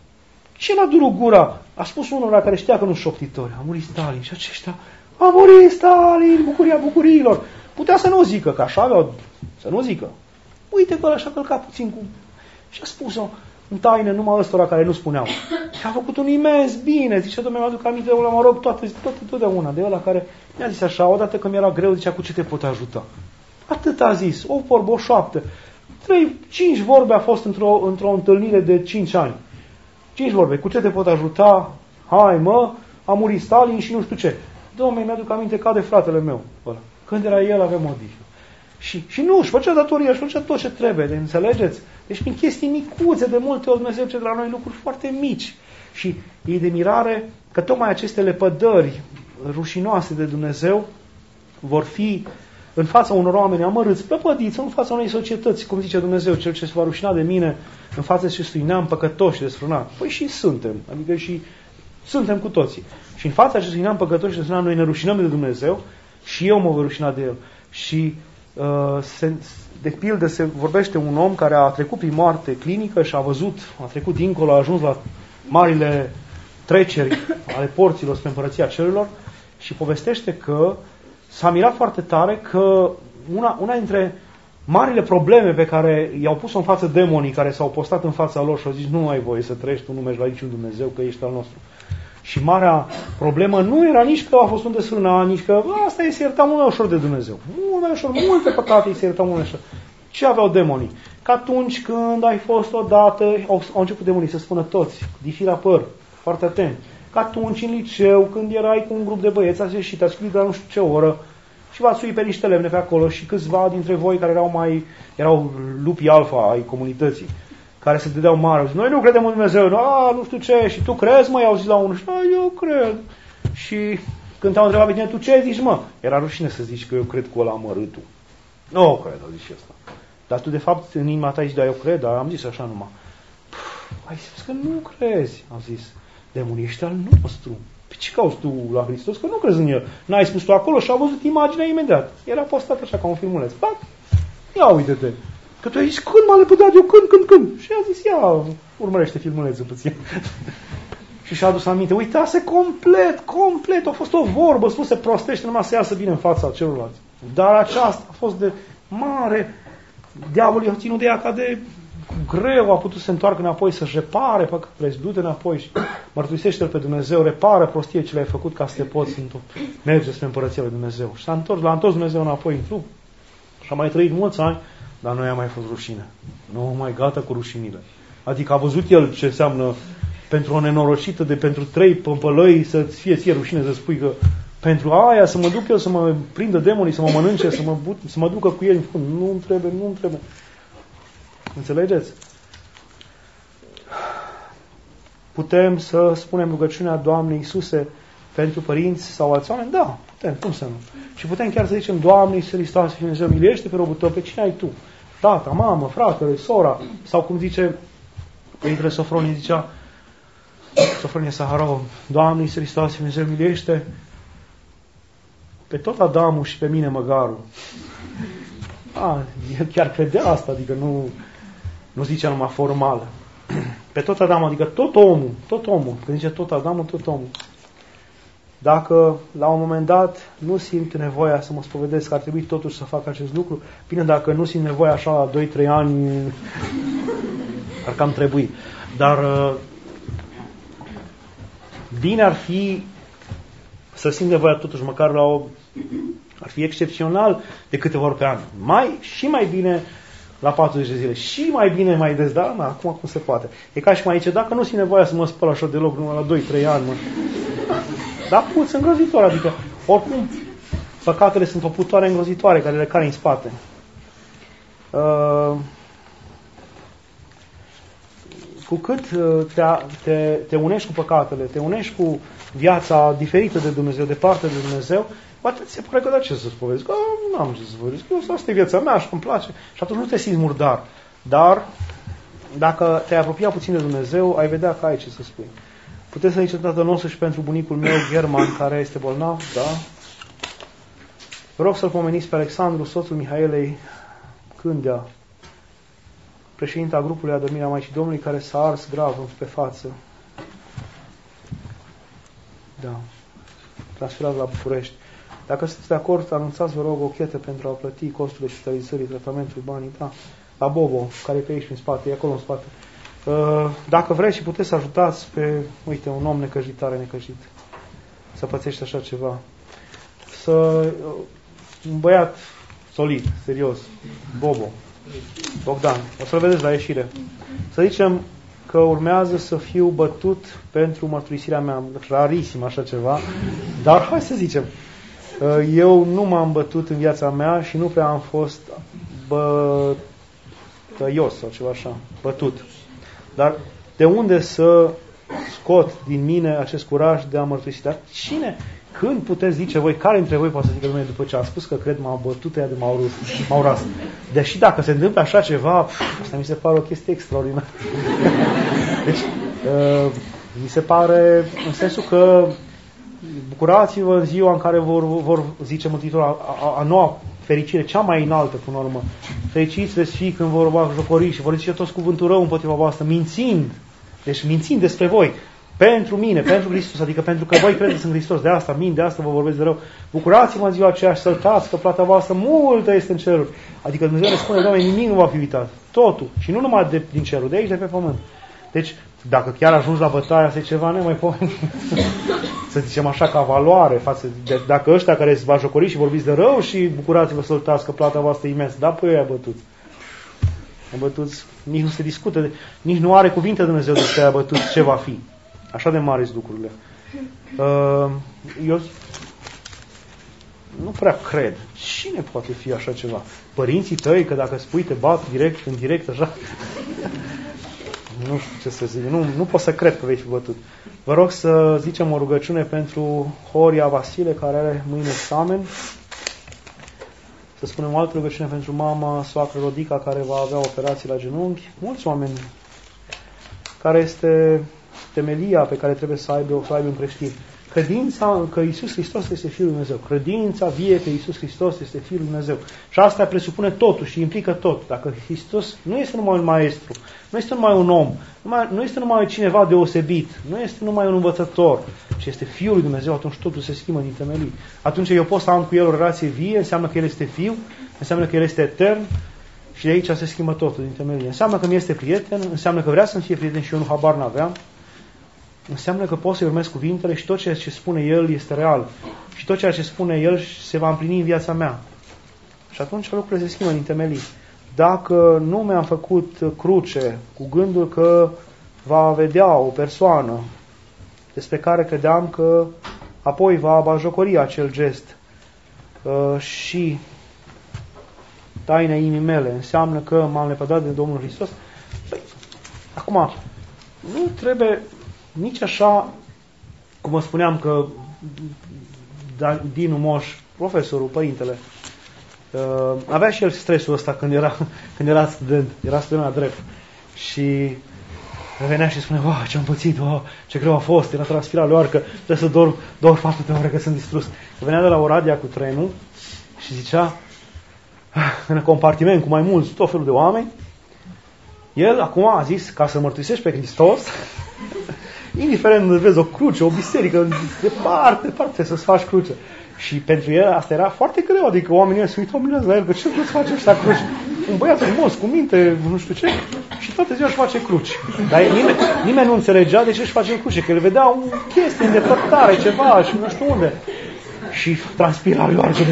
ce l-a durut gura? A spus unul la care știa că nu șoptitori. A murit Stalin. Și aceștia, a murit Stalin, bucuria bucuriilor. Putea să nu zică, că așa aveau, să nu zică. Uite că ăla și-a călcat puțin cu... Și a spus-o în taină numai ăstora care nu spuneau. Și a făcut un imens bine. Zice, Dom'le, mă aduc aminte, ăla, mă rog, toate, toate, totdeauna de ăla care mi-a zis așa, odată că mi-era greu, zicea, cu ce te pot ajuta? Atât a zis, o vorbă, o șoaptă. Trei, cinci vorbe a fost într-o, într-o întâlnire de cinci ani. Cinci vorbe, cu ce te pot ajuta? Hai, mă, a murit Stalin și nu știu ce. Dom'le, mi-aduc aminte ca de fratele meu. Ăla. Când era el, avem odihnă. Și, și nu, își făcea datoria, își făcea tot ce trebuie, de înțelegeți? Deci prin chestii micuțe, de multe ori Dumnezeu ce de la noi lucruri foarte mici. Și e de mirare că tocmai aceste lepădări rușinoase de Dumnezeu vor fi în fața unor oameni amărâți, plăpădiți, în fața unei societăți, cum zice Dumnezeu, cel ce se va rușina de mine în fața acestui neam păcătos și desfrânat. Păi și suntem, adică și suntem cu toții. Și în fața acestui neam păcătos și desfrânat noi ne rușinăm de Dumnezeu și eu mă voi rușina de El. Și uh, se, de pildă se vorbește un om care a trecut prin moarte clinică și a văzut, a trecut dincolo, a ajuns la marile treceri ale porților spre împărăția cerurilor și povestește că s-a mirat foarte tare că una, una dintre marile probleme pe care i-au pus-o în față demonii care s-au postat în fața lor și au zis nu ai voie să trăiești, tu nu mergi la niciun Dumnezeu, că ești al nostru. Și marea problemă nu era nici că a fost un desfrâna, nici că asta îi se ierta mult mai ușor de Dumnezeu. Mult mai ușor, multe păcate îi se ierta mult mai ușor. Ce aveau demonii? Că atunci când ai fost odată, au, au început demonii să spună toți, difira păr, foarte atent. Că atunci în liceu, când erai cu un grup de băieți, ați ieșit, ați scris la nu știu ce oră și v-ați suit pe niște lemne pe acolo și câțiva dintre voi care erau mai, erau lupii alfa ai comunității, care se dădeau mare, au zis, noi nu credem în Dumnezeu, nu, a, nu știu ce, și tu crezi, mă, i-au zis la unul, și eu cred. Și când te-au întrebat pe tine, tu ce zici, mă? Era rușine să zici că eu cred cu ăla amărâtul. Nu cred, au zis și ăsta. Dar tu, de fapt, în inima ta zici, da, eu cred, dar am zis așa numai. Pff, ai zis că nu crezi, au zis. Demonii, ești al nostru. Pe ce cauți tu la Hristos? Că nu crezi în El. N-ai spus tu acolo și a văzut imaginea imediat. Era postat așa ca un filmuleț. Pac, ia uite-te. Că tu ai zis, când m-a lepădat eu, când, când, când? Și a zis, ia, urmărește filmulețul puțin. Și și-a adus aminte, uitase complet, complet, a fost o vorbă spusă prostește, numai să iasă bine în fața celorlalți. Dar aceasta a fost de mare, diavolul i-a ținut de ea ca de greu, a putut să se întoarcă înapoi, să-și repare păcatele, du-te înapoi și mărturisește-L pe Dumnezeu, repară prostie ce le-ai făcut ca să te poți merge spre Împărăția lui Dumnezeu. Și s-a întors, l-a întors Dumnezeu înapoi în trup și a mai trăit mulți ani, dar nu i-a mai fost rușine. Nu mai gata cu rușinile. Adică a văzut el ce înseamnă pentru o nenorocită de pentru trei pămpălăi să-ți fie ție rușine să spui că pentru aia să mă duc eu să mă prindă demonii, să mă mănânce, să mă, but, să mă ducă cu ei în fund. Nu-mi trebuie, nu-mi trebuie. Înțelegeți? Putem să spunem rugăciunea Doamne Iisuse pentru părinți sau alți oameni? Da, putem, cum să nu? Și putem chiar să zicem, Doamne Iisuse Hristos, Dumnezeu, miluiește pe robul tău, pe cine ai tu? Tata, mamă, fratele, sora, sau cum zice Părintele Sofronie, zicea Sofronie Saharov, Doamne Iisuse Hristos, Dumnezeu, miluiește pe tot Adamul și pe mine măgarul. A, el chiar credea asta, adică nu, nu zicea numai formal. Pe tot Adamul, adică tot omul, tot omul, când zice tot Adamul, tot omul. Dacă la un moment dat nu simt nevoia să mă spovedesc, ar trebui totuși să fac acest lucru, bine, dacă nu simt nevoia așa la doi trei ani, ar cam trebui. Dar bine ar fi să simt nevoia totuși măcar la o... Ar fi excepțional de câteva ori pe an. Mai și mai bine la patruzeci de zile. Și mai bine mai des, dar na, acum cum se poate. E ca și cum aici, dacă nu simt nevoia să mă spăl așa deloc, numai la doi trei ani, mă. Dar puț îngrozitor, adică oricum păcatele sunt o putoare îngrozitoare care le care în spate. Uh, cu cât te, te, te unești cu păcatele, te unești cu viața diferită de Dumnezeu, departe de Dumnezeu, poate ți se pare că da, ce să spovezi? Că nu am ce să vorbesc, eu asta e viața mea și îmi place. Și atunci nu te simți murdar. Dar dacă te-ai apropiat puțin de Dumnezeu, ai vedea că ai ce să spui. Puteți să ziceți Tatăl nostru și pentru bunicul meu, German, care este bolnav? Da? Vă rog să-l pomeniți pe Alexandru, soțul Mihaelei Cândea, președinta grupului Adormirea Maicii Domnului, care s-a ars grav pe față. Da. Transferat la București. Dacă sunteți de acord, anunțați, vă rog, o chetă pentru a plăti costurile spitalizării, tratamentului, banii, da. La Bobo, care e pe aici, în spate, e acolo în spate. Dacă vreți și puteți să ajutați pe, uite, un om necăjit, tare necăjit, să pățește așa ceva. Să, un băiat solid, serios, Bobo, Bogdan, o să-l vedeți la ieșire. Să zicem că urmează să fiu bătut pentru mărturisirea mea, rarisim așa ceva, dar hai să zicem, eu nu m-am bătut în viața mea și nu prea am fost bătăios sau ceva așa, bătut. Dar de unde să scot din mine acest curaj de a mărturisi? Dar cine, când puteți zice voi, care dintre voi poate să zică lumea după ce a spus că cred m-a bătut ea de m-au ras? Deși dacă se întâmplă așa ceva, pf, asta mi se pare o chestie extraordinară. Deci, uh, mi se pare în sensul că bucurați-vă în ziua în care vor, vor zice Mântuitorul, a, a, a noua fericire, cea mai înaltă, până la urmă. Fericiți veți fi când vor jocori și vor zice toți cuvântul rău împotriva voastră, mințind. Deci mințind despre voi. Pentru mine, pentru Hristos, adică pentru că voi credeți în Hristos, de asta mint, de asta vă vorbesc de rău. Bucurați-vă în ziua aceea și săltați că plata voastră multă este în ceruri. Adică Dumnezeu ne spune, Doamne, nimic nu va fi uitat. Totul. Și nu numai de, din cerul, de aici, de pe pământ. Deci, dacă chiar ajungi la bătaie, asta e ceva nemaipomenit. Să zicem așa, ca valoare față de, dacă ăștia care se va jocori și vorbiți de rău și bucurați-vă, săltați că plata voastră e imensă, da, pe ei bătuți. Bătuți, nici nu se discută, nici nu are cuvinte Dumnezeu despre aia bătuți ce va fi. Așa de mari sunt lucrurile. Eu nu prea cred. Cine poate fi așa ceva? Părinții tăi, că dacă spui te bat direct, în direct, așa? Nu știu ce să zic. Nu, nu pot să cred că vei fi bătut. Vă rog să zicem o rugăciune pentru Horia Vasile, care are mâine examen. Să spunem o altă rugăciune pentru mama, soacră Rodica, care va avea operații la genunchi. Mulți oameni care este temelia pe care trebuie să aibă, să aibă un creștin. Credința că Iisus Hristos este Fiul lui Dumnezeu. Credința vie că Iisus Hristos este Fiul lui Dumnezeu. Și asta presupune totul și implică tot. Dacă Hristos nu este numai un maestru, nu este numai un om, numai, nu este numai cineva deosebit, nu este numai un învățător, ci este Fiul lui Dumnezeu, atunci totul se schimbă din temelii. Atunci eu pot să am cu El o relație vie, înseamnă că El este Fiu, înseamnă că El este etern și de aici se schimbă totul din temelii. Înseamnă că mi este prieten, înseamnă că vrea să-mi fie prieten și eu nu habar n-aveam. Înseamnă că pot să-i urmez cuvintele și tot ceea ce spune El este real. Și tot ceea ce spune El se va împlini în viața mea. Și atunci lucrurile se schimbă din temelii. Dacă nu mi-am făcut cruce cu gândul că va vedea o persoană despre care credeam că apoi va batjocori acel gest uh, și taina inimii mele, înseamnă că m-am lepădat de Domnul Hristos. Păi, acum, nu trebuie nici așa, cum vă spuneam că Dinu Moș, profesorul, părintele, uh, avea și el stresul ăsta când era, când era student, era student la drept. Și venea și spunea, wow, ce-am pățit, wow, ce greu a fost, era transpirat luar, că trebuie să dorm, dorm foarte de ore, că sunt distrus. Venea de la Oradea cu trenul și zicea, în compartiment cu mai mulți, tot felul de oameni, el acum a zis, ca să mărturisești pe Hristos, indiferent unde vezi o cruce, o biserică, departe, departe să-ți faci cruce. Și pentru el asta era foarte greu, adică oamenii se uitau mirează la el, că ce vreți să face ăștia cruci? Un băiat frumos, cu minte, nu știu ce, și toată ziua își face cruci. Dar nimeni, nimeni nu înțelegea de ce își face cruce, că el vedea o chestie, îndepărtare, ceva și nu știu unde. Și transpira Ioargele.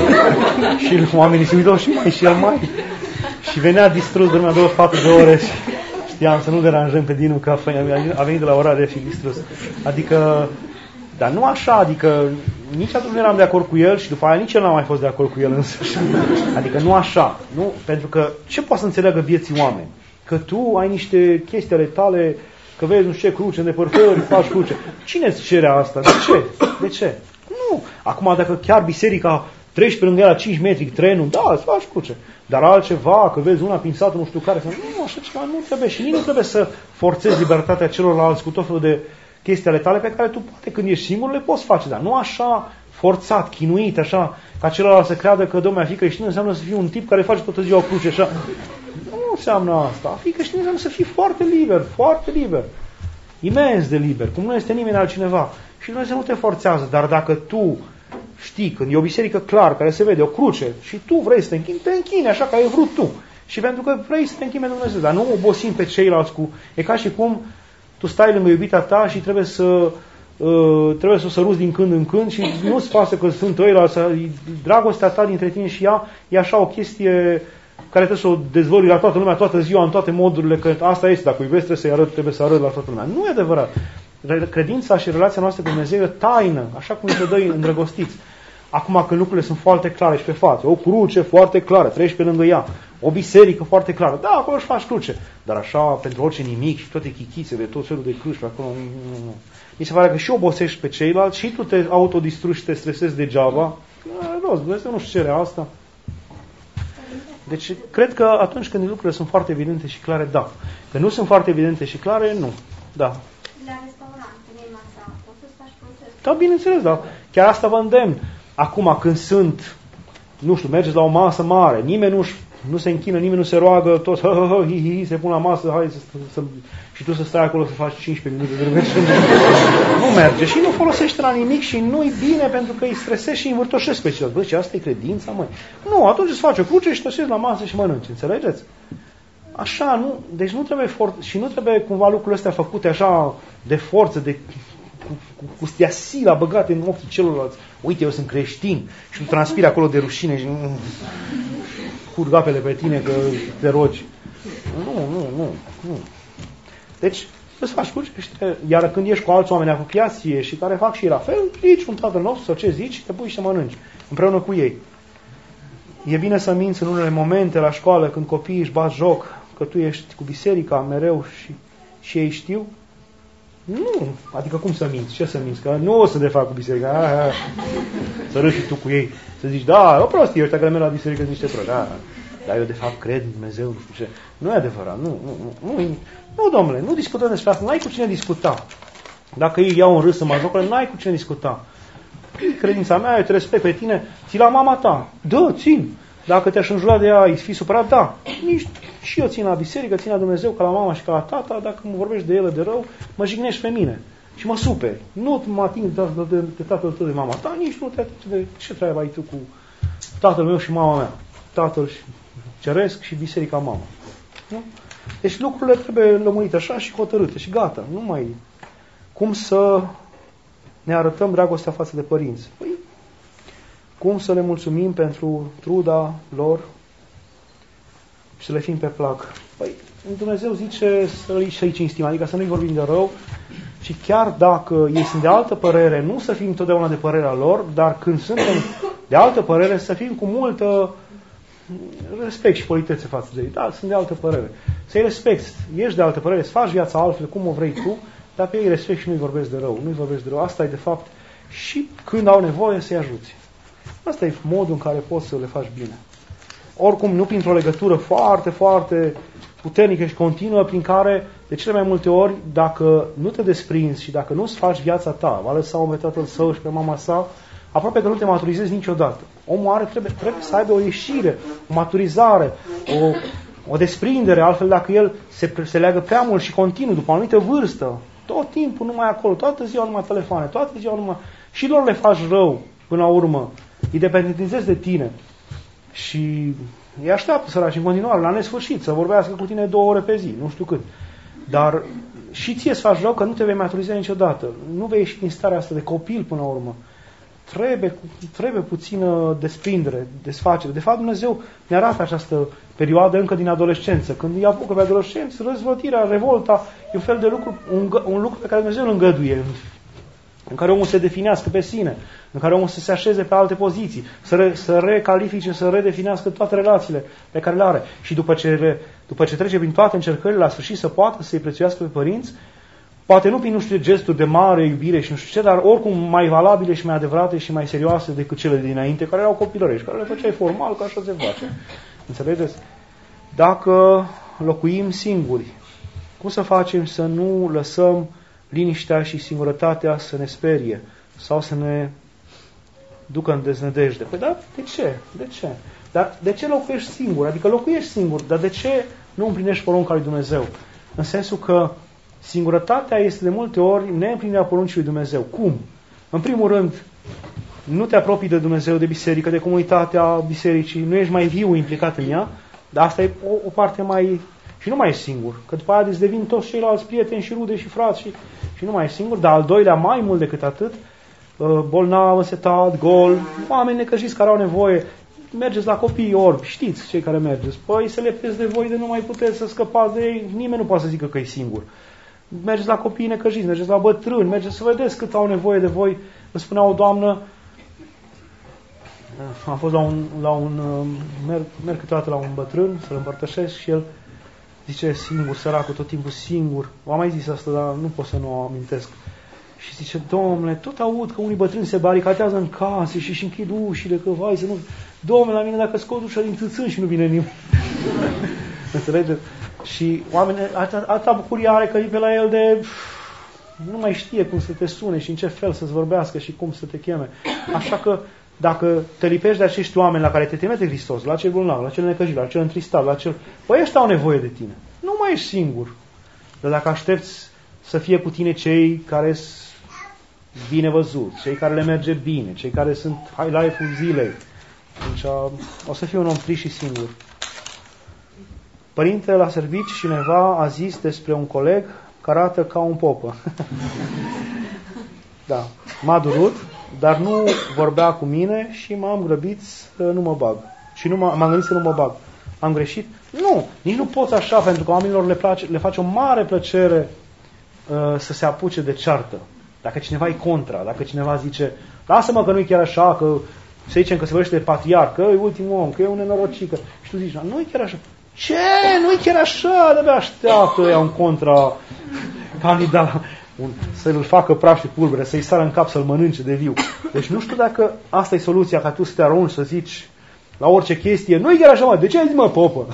Și oamenii se uitau și mai și el mai. Și venea distrus, dormea douăzeci și patru de ore și știam să nu deranjăm pe Dinu, că a venit de la Oradea și distrus. Adică, dar nu așa, adică nici atunci nu eram de acord cu el și după aia nici el n-a mai fost de acord cu el însuși. Adică nu așa, nu? Pentru că ce poate să înțeleagă vieții oameni? Că tu ai niște chestii ale tale, că vezi nu știu ce cruce, îndepărtări, faci cruce. Cine îți cere asta? De ce? De ce? Nu. Acum dacă chiar biserica treci pe lângă ea la cinci metri, trenul, da, îți faci cruce. Dar altceva, că vezi una prin satul, nu știu care, nu, așa ceva nu trebuie. Și nici nu trebuie să forțezi libertatea celorlalți cu tot felul de chestii ale tale pe care tu poate când ești singur le poți face, dar nu așa forțat, chinuit, așa, ca celălalt să creadă că domnul a fi creștin înseamnă să fii un tip care face toată ziua cruce, așa. Nu înseamnă asta. A fi creștin înseamnă să fii foarte liber, foarte liber. Imens de liber, cum nu este nimeni altcineva. Și Dumnezeu nu te forțează, dar dacă tu știi, când e o biserică clar, care se vede, o cruce, și tu vrei să te închini, te închini așa ca ai vrut tu. Și pentru că vrei să te închini pe Dumnezeu, dar nu obosim pe ceilalți cu... E ca și cum tu stai lângă iubita ta și trebuie să uh, trebuie să o săruți din când în când și nu-ți pasă că sunt ăilalți. Dragostea ta dintre tine și ea e așa o chestie care trebuie să o dezvălui la toată lumea, toată ziua, în toate modurile, că asta este, dacă iubesc trebuie să-i arăt, trebuie să arăt la toată lumea. Nu e adevărat. Credința și relația noastră cu Dumnezeu e taină, așa cum se dă îndrăgostiți. Acum când lucrurile sunt foarte clare și pe față, o cruce foarte clară, treci pe lângă ea, o biserică foarte clară, da, acolo își faci cruce, dar așa pentru orice nimic și toate chichițele, tot felul de cruci pe acolo, nu, nu. Mi se pare că și obosești pe ceilalți și tu te autodistrugi și te stresezi degeaba. Nu, Dumnezeu nu-și cere asta. Deci, cred că atunci când lucrurile sunt foarte evidente și clare, da. Când nu sunt foarte evidente și clare, nu. Da. La restaurant, în masa, poți să faci proces? Da, bineînțeles, da. Chiar asta vă îndemn. Acum, când sunt, nu știu, mergeți la o masă mare, nimeni nu-și nu se închină, nimeni nu se roagă, toți hă, hă, hă, hi, hi, se pun la masă, hai să, să, și tu să stai acolo să faci cincisprezece minute de rugăciune. Nu merge și nu folosește la nimic și nu-i bine pentru că îi stresezi și îi învârtoșești pe ceilalți. Bă, ce asta e credința, măi? Nu, atunci îți faci o cruce și te așezi la masă și mănânci, înțelegeți? Așa, nu, deci nu trebuie for- și nu trebuie cumva lucrurile astea făcute așa de forță, de cu, cu, cu stiasila băgate în ochii celorlalți. Uite, eu sunt creștin și tu transpiri acolo de rușine și curg apele pe tine că te rogi. Nu, nu, nu, nu. Deci, îți faci cruce, iar când ești cu alți oameni apropiați și care fac și la fel, zici un Tatăl nostru sau ce zici, te pui și te mănânci împreună cu ei. E bine să minți în unele momente la școală când copiii își bat joc că tu ești cu biserica mereu și, și ei știu? Nu, adică cum să minți? Ce să minți? Că nu o să te fac cu biserica. Ah, ah. Să râși și tu cu ei. Să zici, da, o prostie, ăștia care merg la biserică sunt niște proști. Da, dar eu de fapt cred în Dumnezeu, nu știu ce. Nu e adevărat, nu, nu, nu, nu, nu domnule, nu discutăm despre asta, n-ai cu cine discuta. Dacă ei iau în râs în majocule, n-ai cu cine discuta. Credința mea, eu te respect pe tine, ții la mama ta. Da, țin. Dacă te-aș înjura de ea, îi fi supărat, da. Nici, și eu țin la biserică, țin la Dumnezeu ca la mama și ca la tata, dacă mă vorbești de ele de rău, mă jignești pe mine. Și mă superi. Nu mă ating de, de, de tatăl tău de mama ta, nici nu te atingi de ce treabă ai tu cu tatăl meu și mama mea. Tatăl ceresc și biserica mama. Nu? Deci lucrurile trebuie lămurite așa și hotărâte și gata. Nu mai... Cum să ne arătăm dragostea față de părinți? Păi, cum să le mulțumim pentru truda lor și să le fim pe plac? Păi, Dumnezeu zice să-i cinstim, adică să nu-i vorbim de rău și chiar dacă ei sunt de altă părere, nu să fim totdeauna de părerea lor, dar când suntem de altă părere, să fim cu multă respect și politețe față de ei. Da, sunt de altă părere. Să-i respecti, ești de altă părere, să faci viața altfel, cum o vrei tu, dar pe ei respect și nu-i vorbesc de rău. Nu-i vorbesc de rău. Asta e de fapt și când au nevoie să-i ajuți. Asta e modul în care poți să le faci bine. Oricum, nu printr-o legătură foarte, foarte puternică și continuă, prin care, de cele mai multe ori, dacă nu te desprinzi și dacă nu-ți faci viața ta, va lăsa-o pe tatăl său și pe mama sa, aproape că nu te maturizezi niciodată. Omul are, trebuie, trebuie să aibă o ieșire, o maturizare, o, o desprindere, altfel dacă el se, se leagă prea mult și continuu, după o anumită vârstă, tot timpul numai acolo, toată ziua numai telefoane, toată ziua numai... Și lor le faci rău, până la urmă, îi dependentizezi de tine. Și îi așteaptă săraci în continuare, la nesfârșit, să vorbească cu tine două ore pe zi, nu știu cât. Dar și ție îți faci rău că nu te vei maturiza niciodată. Nu vei ieși din starea asta de copil până la urmă. Trebuie, trebuie puțină desprindere, desfacere. De fapt, Dumnezeu ne arată această perioadă încă din adolescență. Când îi apucă pe adolescenți, răzvătirea, revolta, e un fel de lucru, un, un lucru pe care Dumnezeu îl îngăduie, în care omul se definească pe sine, în care omul să se așeze pe alte poziții, să, re, să recalifice, să redefinească toate relațiile pe care le are. Și după ce, după ce trece prin toate încercările, la sfârșit să poată să-i prețuiască pe părinți, poate nu prin, nu știu, gesturi de mare iubire și nu știu ce, dar oricum mai valabile și mai adevărate și mai serioase decât cele dinainte, care erau copilărești, care le făceai formal, că așa se face. Înțelegeți? Dacă locuim singuri, cum să facem să nu lăsăm liniștea și singurătatea să ne sperie sau să ne ducă în deznădejde? Păi da, de ce? De ce? Dar de ce locuiești singur? Adică locuiești singur, dar de ce nu împlinești porunca lui Dumnezeu? În sensul că singurătatea este de multe ori neîmplinirea poruncii lui Dumnezeu. Cum? În primul rând, nu te apropii de Dumnezeu, de biserică, de comunitatea bisericii, nu ești mai viu implicat în ea, dar asta e o, o parte mai... Și nu mai ești singur, că după aia îți devin toți ceilalți prieteni și rude și frați și, și nu mai ești singur, dar al doilea, mai mult decât atât, bolnav, însetat, gol, oameni necăjiți care au nevoie, mergeți la copii orbi, știți cei care mergeți, păi se lepteți de voi de nu mai puteți să scăpați de ei, nimeni nu poate să zică că e singur. Mergeți la copii necăjiți, mergeți la bătrâni, mergeți să vedeți cât au nevoie de voi. Îmi spunea o doamnă, am fost la un, la un merg, merg câteodată la un bătrân să-l împărtășesc și el zice singur, săracul, tot timpul singur. V-am mai zis asta, dar nu pot să nu o amintesc. Și zice, domnule, tot aud că unii bătrâni se baricatează în case și își închid ușile, că vai să nu... Domnule, la mine dacă scot ușa din țâțân și nu vine nimeni. Înțelegeți? Și oamenii, atâta bucurie are că e pe la el de... Nu mai știe cum să te sune și în ce fel să-ți vorbească și cum să te cheme. Așa că dacă te lipești de acești oameni la care te trimite Hristos, la cel bolnav, la cel necăjit, la cel întristat, la cel... Păi ăștia au nevoie de tine. Nu mai ești singur. Dar dacă aștepți să fie cu tine cei care sunt bine văzuți, cei care le merge bine, cei care sunt highlight-ul zilei, atunci o să fie un om trist și singur. Părintele la servici, cineva a zis despre un coleg care arată ca un popă. Da, m-a durut, dar nu vorbea cu mine și m-am grăbit să nu mă bag. Și nu m-am gândit să nu mă bag. Am greșit? Nu, nici nu poți așa, pentru că oamenilor le, place, le face o mare plăcere uh, să se apuce de ceartă. Dacă cineva e contra, dacă cineva zice, lasă-mă că nu e chiar așa, că să zicem că se vorbește de patriarh, că e ultimul om, că e un nenorocit, că... și tu zici, nu e chiar așa. Ce? Nu e chiar așa? De-abia așteaptă ea un contra candidat, un, să-l facă praf și pulbere, să-i sară în cap, să-l mănânce de viu. Deci nu știu dacă asta e soluția, ca tu să te arunci, să zici la orice chestie, nu e chiar așa, mă, de ce ai zis, mă, popă?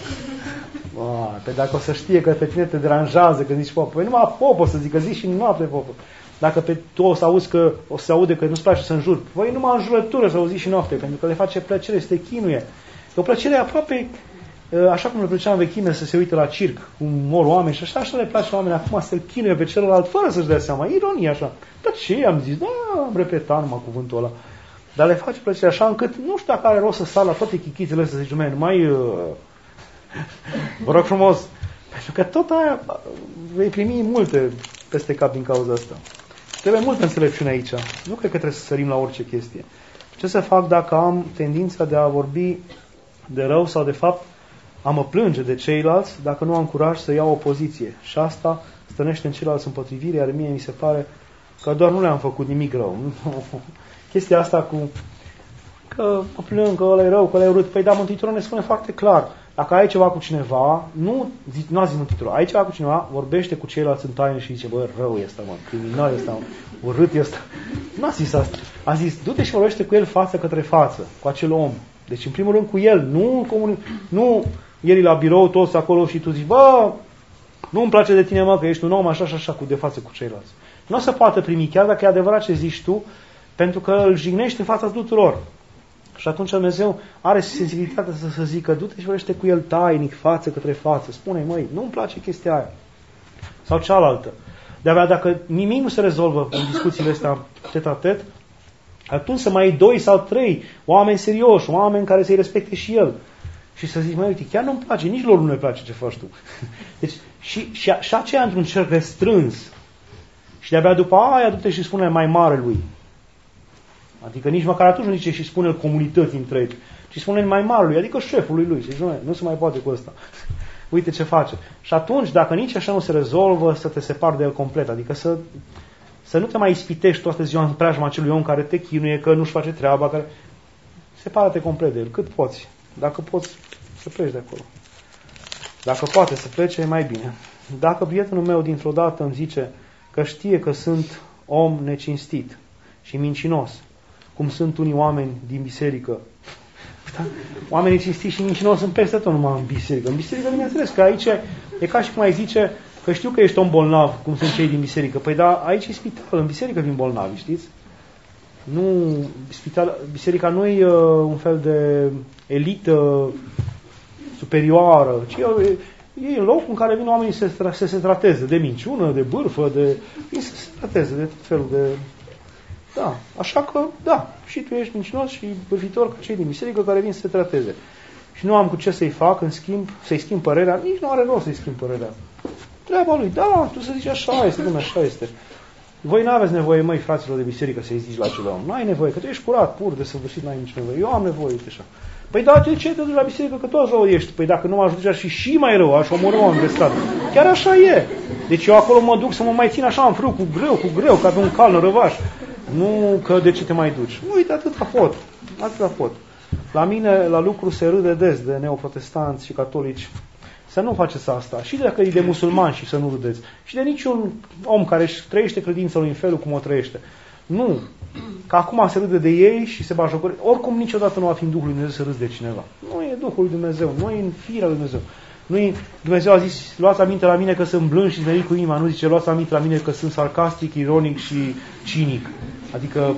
A, pe dacă o să știe că pe tine te deranjează că zici popă, păi numai popă să zică, zici și noapte popă. Dacă pe tu o să auzi că, o să aude că nu-ți place să înjuri, păi numai înjurătură să auzi și noapte, pentru că le face plăcere, să te chinuie. E o plăcere aproape, așa cum le plăcea în vechime să se uite la circ, cum mor oameni și așa, așa le place oamenii acum să-l chinuie pe celălalt, fără să-și dea seama, ironie așa. Dar ce am zis? Da, am repetat numai cuvântul ăla. Dar le face plăcere așa încât nu știu dacă are rost să sar la toate chichițele astea, să zici, nu mai uh, vă rog frumos, pentru că tot aia vei primi multe peste cap din cauza asta. Trebuie multă înțelepciune aici. Nu cred că trebuie să sărim la orice chestie. Ce să fac dacă am tendința de a vorbi de rău sau de fapt a mă plânge de ceilalți dacă nu am curaj să iau o poziție? Și asta stănește în ceilalți împotrivire, iar mie mi se pare că doar nu le-am făcut nimic rău. Chestia asta cu că mă plâng, că ăla e rău, că ăla e urât. Păi da, Mântuitorul ne spune foarte clar. Dacă ai ceva cu cineva, nu, nu a zis Mântuitorul, ai ceva cu cineva, vorbește cu ceilalți în taină și zice, bă, rău e ăsta, mă, criminal e ăsta, mă, urât e ăsta. Nu a zis asta. A zis, du-te și vorbește cu el față către față, cu acel om. Deci, în primul rând, cu el, nu comuni... nu ieri la birou, toți acolo și tu zici, bă, nu-mi place de tine, mă, că ești un om așa și așa, cu de față cu ceilalți. Nu o să poată primi, chiar dacă e adevărat ce zici tu, pentru că îl jignești în fața tuturor. Și atunci Dumnezeu are sensibilitatea să, să zică, du-te și vorbește cu el tainic, față către față. Spune-i, măi, nu-mi place chestia aia. Sau cealaltă. De-abia dacă nimic nu se rezolvă în discuțiile astea tet-a-tet, atunci să mai ai doi sau trei oameni serioși, oameni care să-i respecte și el. Și să zici, măi, uite, chiar nu-mi place, nici lor nu le place ce faci tu. Deci, și, și, și aceea într-un cerc restrâns. Și de-abia după aia du-te și spune mai mare lui. Adică nici măcar atunci nu zice și spune-l comunității întregi, ci spune-l mai marului, adică șefului lui. Și zice, nu, nu se mai poate cu ăsta. Uite ce face. Și atunci, dacă nici așa nu se rezolvă, să te separi de el complet. Adică să, să nu te mai ispitești toată ziua în preajma acelui om care te chinuie, că nu-și face treaba. Care... Separă-te complet de el, cât poți. Dacă poți, să pleci de acolo. Dacă poate să plece, e mai bine. Dacă prietenul meu dintr-o dată îmi zice că știe că sunt om necinstit și mincinos, cum sunt unii oameni din biserică. Da? Oamenii cinstiți și mincinoși sunt peste tot numai în biserică. În biserică, bineînțeles, că aici e ca și cum ai zice că știu că ești om bolnav, cum sunt cei din biserică. Păi da, aici e spital, în biserică vin bolnavi, știți? Nu, spital, biserica nu e uh, un fel de elită superioară, ci e, e locul în care vin oamenii să, să se trateze de minciună, de bârfă, de, să se trateze de tot felul de... Da, așa că, da, și tu ești mincinos și bârfitor ca cei din biserică care vin să se trateze. Și nu am cu ce să-i fac, în schimb, să-i schimb părerea, nici nu are rost să-i schimb părerea. Treaba lui, da, tu să zici așa este, dumne, așa este. Voi n-aveți nevoie, măi, fraților de biserică, să-i zici la acel om. N-ai nevoie, că tu ești curat, pur, de săvârșit, n-ai nici nevoie. Eu am nevoie, uite așa. Păi da, de ce te duci la biserică, că tot rău ești? Păi dacă nu mă ajut, aș fi și mai rău, aș omorâ oameni de stradă. Chiar așa e. Deci eu acolo mă duc să mă mai țin așa în frâu, cu greu, cu greu, ca pe un cal în răvaș. Nu că de ce te mai duci. Nu, uite, atâta pot. Atâta pot. La mine, la lucru, se râde des de neoprotestanți și catolici. Să nu faceți asta. Și dacă e de musulmani și să nu râdeți. Și de niciun om care își trăiește credința lui în felul cum o trăiește. Nu. Că acum se râde de ei și se bajocoră. Oricum niciodată nu va fi în Duhul lui Dumnezeu să râzi de cineva. Nu e Duhul lui Dumnezeu. Nu e în firea lui Dumnezeu. Nu e... Dumnezeu a zis, luați aminte la mine că sunt blând și zmerit cu inima. Nu zice, luați aminte la mine că sunt sarcastic, ironic și cinic. Adică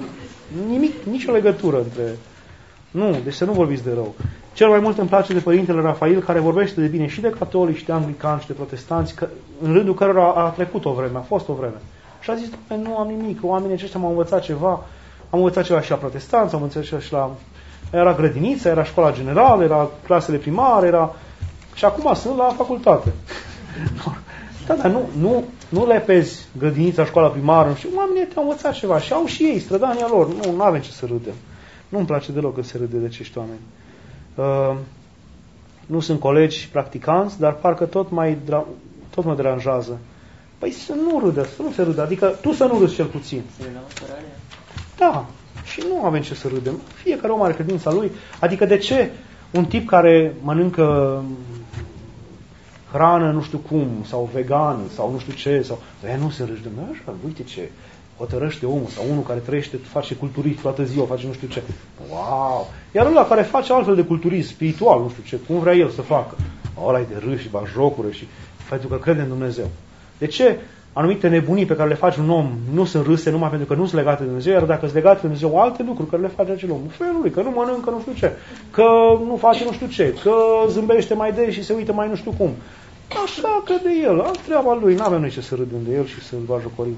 Nimic, nicio legătură între... Nu, deci să nu vorbiți de rău. Cel mai mult îmi place de Părintele Rafael, care vorbește de bine și de catolici, și de anglicani, și de protestanți, că, în rândul cărora a trecut o vreme, a fost o vreme. Și a zis, nu am nimic, oamenii aceștia m-au învățat ceva, am învățat ceva și la protestanți, am învățat și la... Era grădinița, era școala generală, era clasele primare, era... Și acum sunt la facultate. Da, dar nu, nu, nu lepezi grădinița, școala primară, nu știu, oamenii te-au învățat ceva și au și ei strădania lor. Nu, nu avem ce să râdem. Nu-mi place deloc când se râde de acești oameni. Uh, nu sunt colegi practicanți, dar parcă tot, mai dra- tot mă deranjează. Păi să nu râdă, să nu se râdă. Adică tu să nu râzi cel puțin. Da, și nu avem ce să râdem. Fiecare om are credința lui. Adică de ce un tip care mănâncă hrană nu știu cum, sau vegan, sau nu știu ce, sau... Aia nu se râde. Așa, uite ce hotărăște omul, sau unul care trăiește, face culturism toată ziua, face nu știu ce. Wow! Iar ăla care face altfel de culturism spiritual, nu știu ce, cum vrea el să facă. Ăla e de râs și batjocură și pentru că crede în Dumnezeu. De ce anumite nebunii pe care le face un om nu sunt râse numai pentru că nu sunt legate de Dumnezeu, iar dacă sunt legate de Dumnezeu alte lucruri care le face acel om, felul lui, că nu mănâncă nu știu ce, că nu face nu știu ce, că zâmbește mai des și se uită mai nu știu cum. Așa crede el, a treaba lui, n-avem noi ce să râdem de el și să-l batjocorim.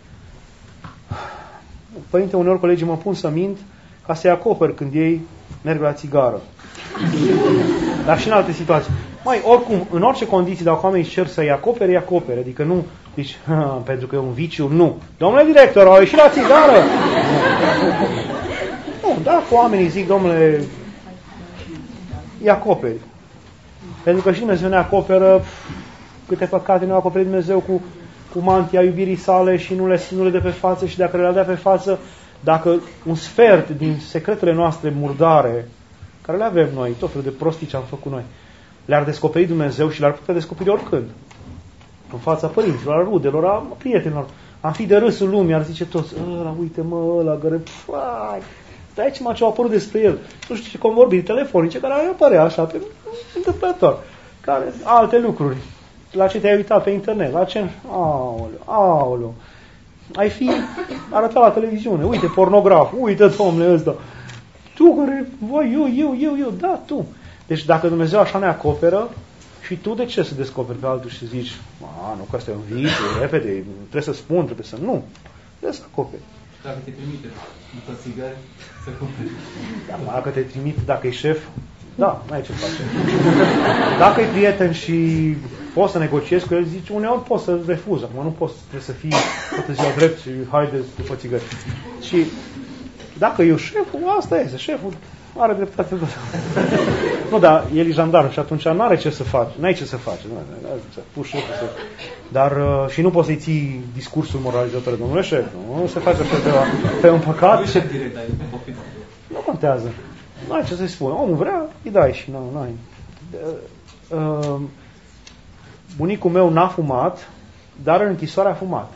Părinte, uneori colegii mă pun să mint ca să-i acoper când ei merg la țigară. Dar și în alte situații. Mai, oricum, în orice condiții, dacă oamenii cer să-i acopere, îi acopere. Adică nu, zici, pentru că e un viciu, nu. Domnule director, au ieșit la țigară! Nu, dacă oamenii zic, domnule, îi acoperi. Pentru că și Dumnezeu ne acoperă câte păcate ne-a acoperit Dumnezeu cu cu mantia iubirii sale și nu le, nu le dă pe față și dacă le-a dat pe față, dacă un sfert din secretele noastre murdare, care le avem noi, tot felul de prostii ce am făcut noi, le-ar descoperi Dumnezeu și le-ar putea descoperi oricând. În fața părinților, a rudelor, a prietenilor. Am fi de râsul lumii, ar zice toți, ăla, uite mă, ăla, gără, fai, stai ce m-a ce-au apărut despre el. Nu știu ce convorbiri telefonice care ar apărea așa, pe întâmplător. Care, alte lucruri. La ce te-ai uitat pe internet, la ce... Aoleu, aoleu. Ai fi arătat la televiziune, uite, pornograf, uite, domnule, ăsta. Tu care, voi, eu, eu, eu, eu, da, tu. Deci dacă Dumnezeu așa ne acoperă, și tu de ce să descoperi pe altul și să zici, a, nu, că asta e un viciu, repede, trebuie să spun, trebuie să... Nu, trebuie să acoperi. Dacă te trimite după țigări, să cumperi. Da, dacă te trimite, dacă e șef, da, n-ai ce face. Dacă e prieten și poți să negociezi cu el, zici, uneori poți să refuzi, acum nu poți, trebuie să fii toată ziua drept și haideți după țigări. Și dacă e șeful, asta este, șeful are dreptate. Nu, dar el e jandarm și atunci n-are ce să faci, n-ai ce să faci. Să pui șeful să... Dar uh, și nu poți să-i ții discursul moralizator, domnule șef, nu, nu se face pe, pe un păcat. Nu contează. Nu ai ce să-i spun. Omul vrea, îi dai și nu, nu ai. Uh, bunicul meu n-a fumat, dar în închisoare a fumat.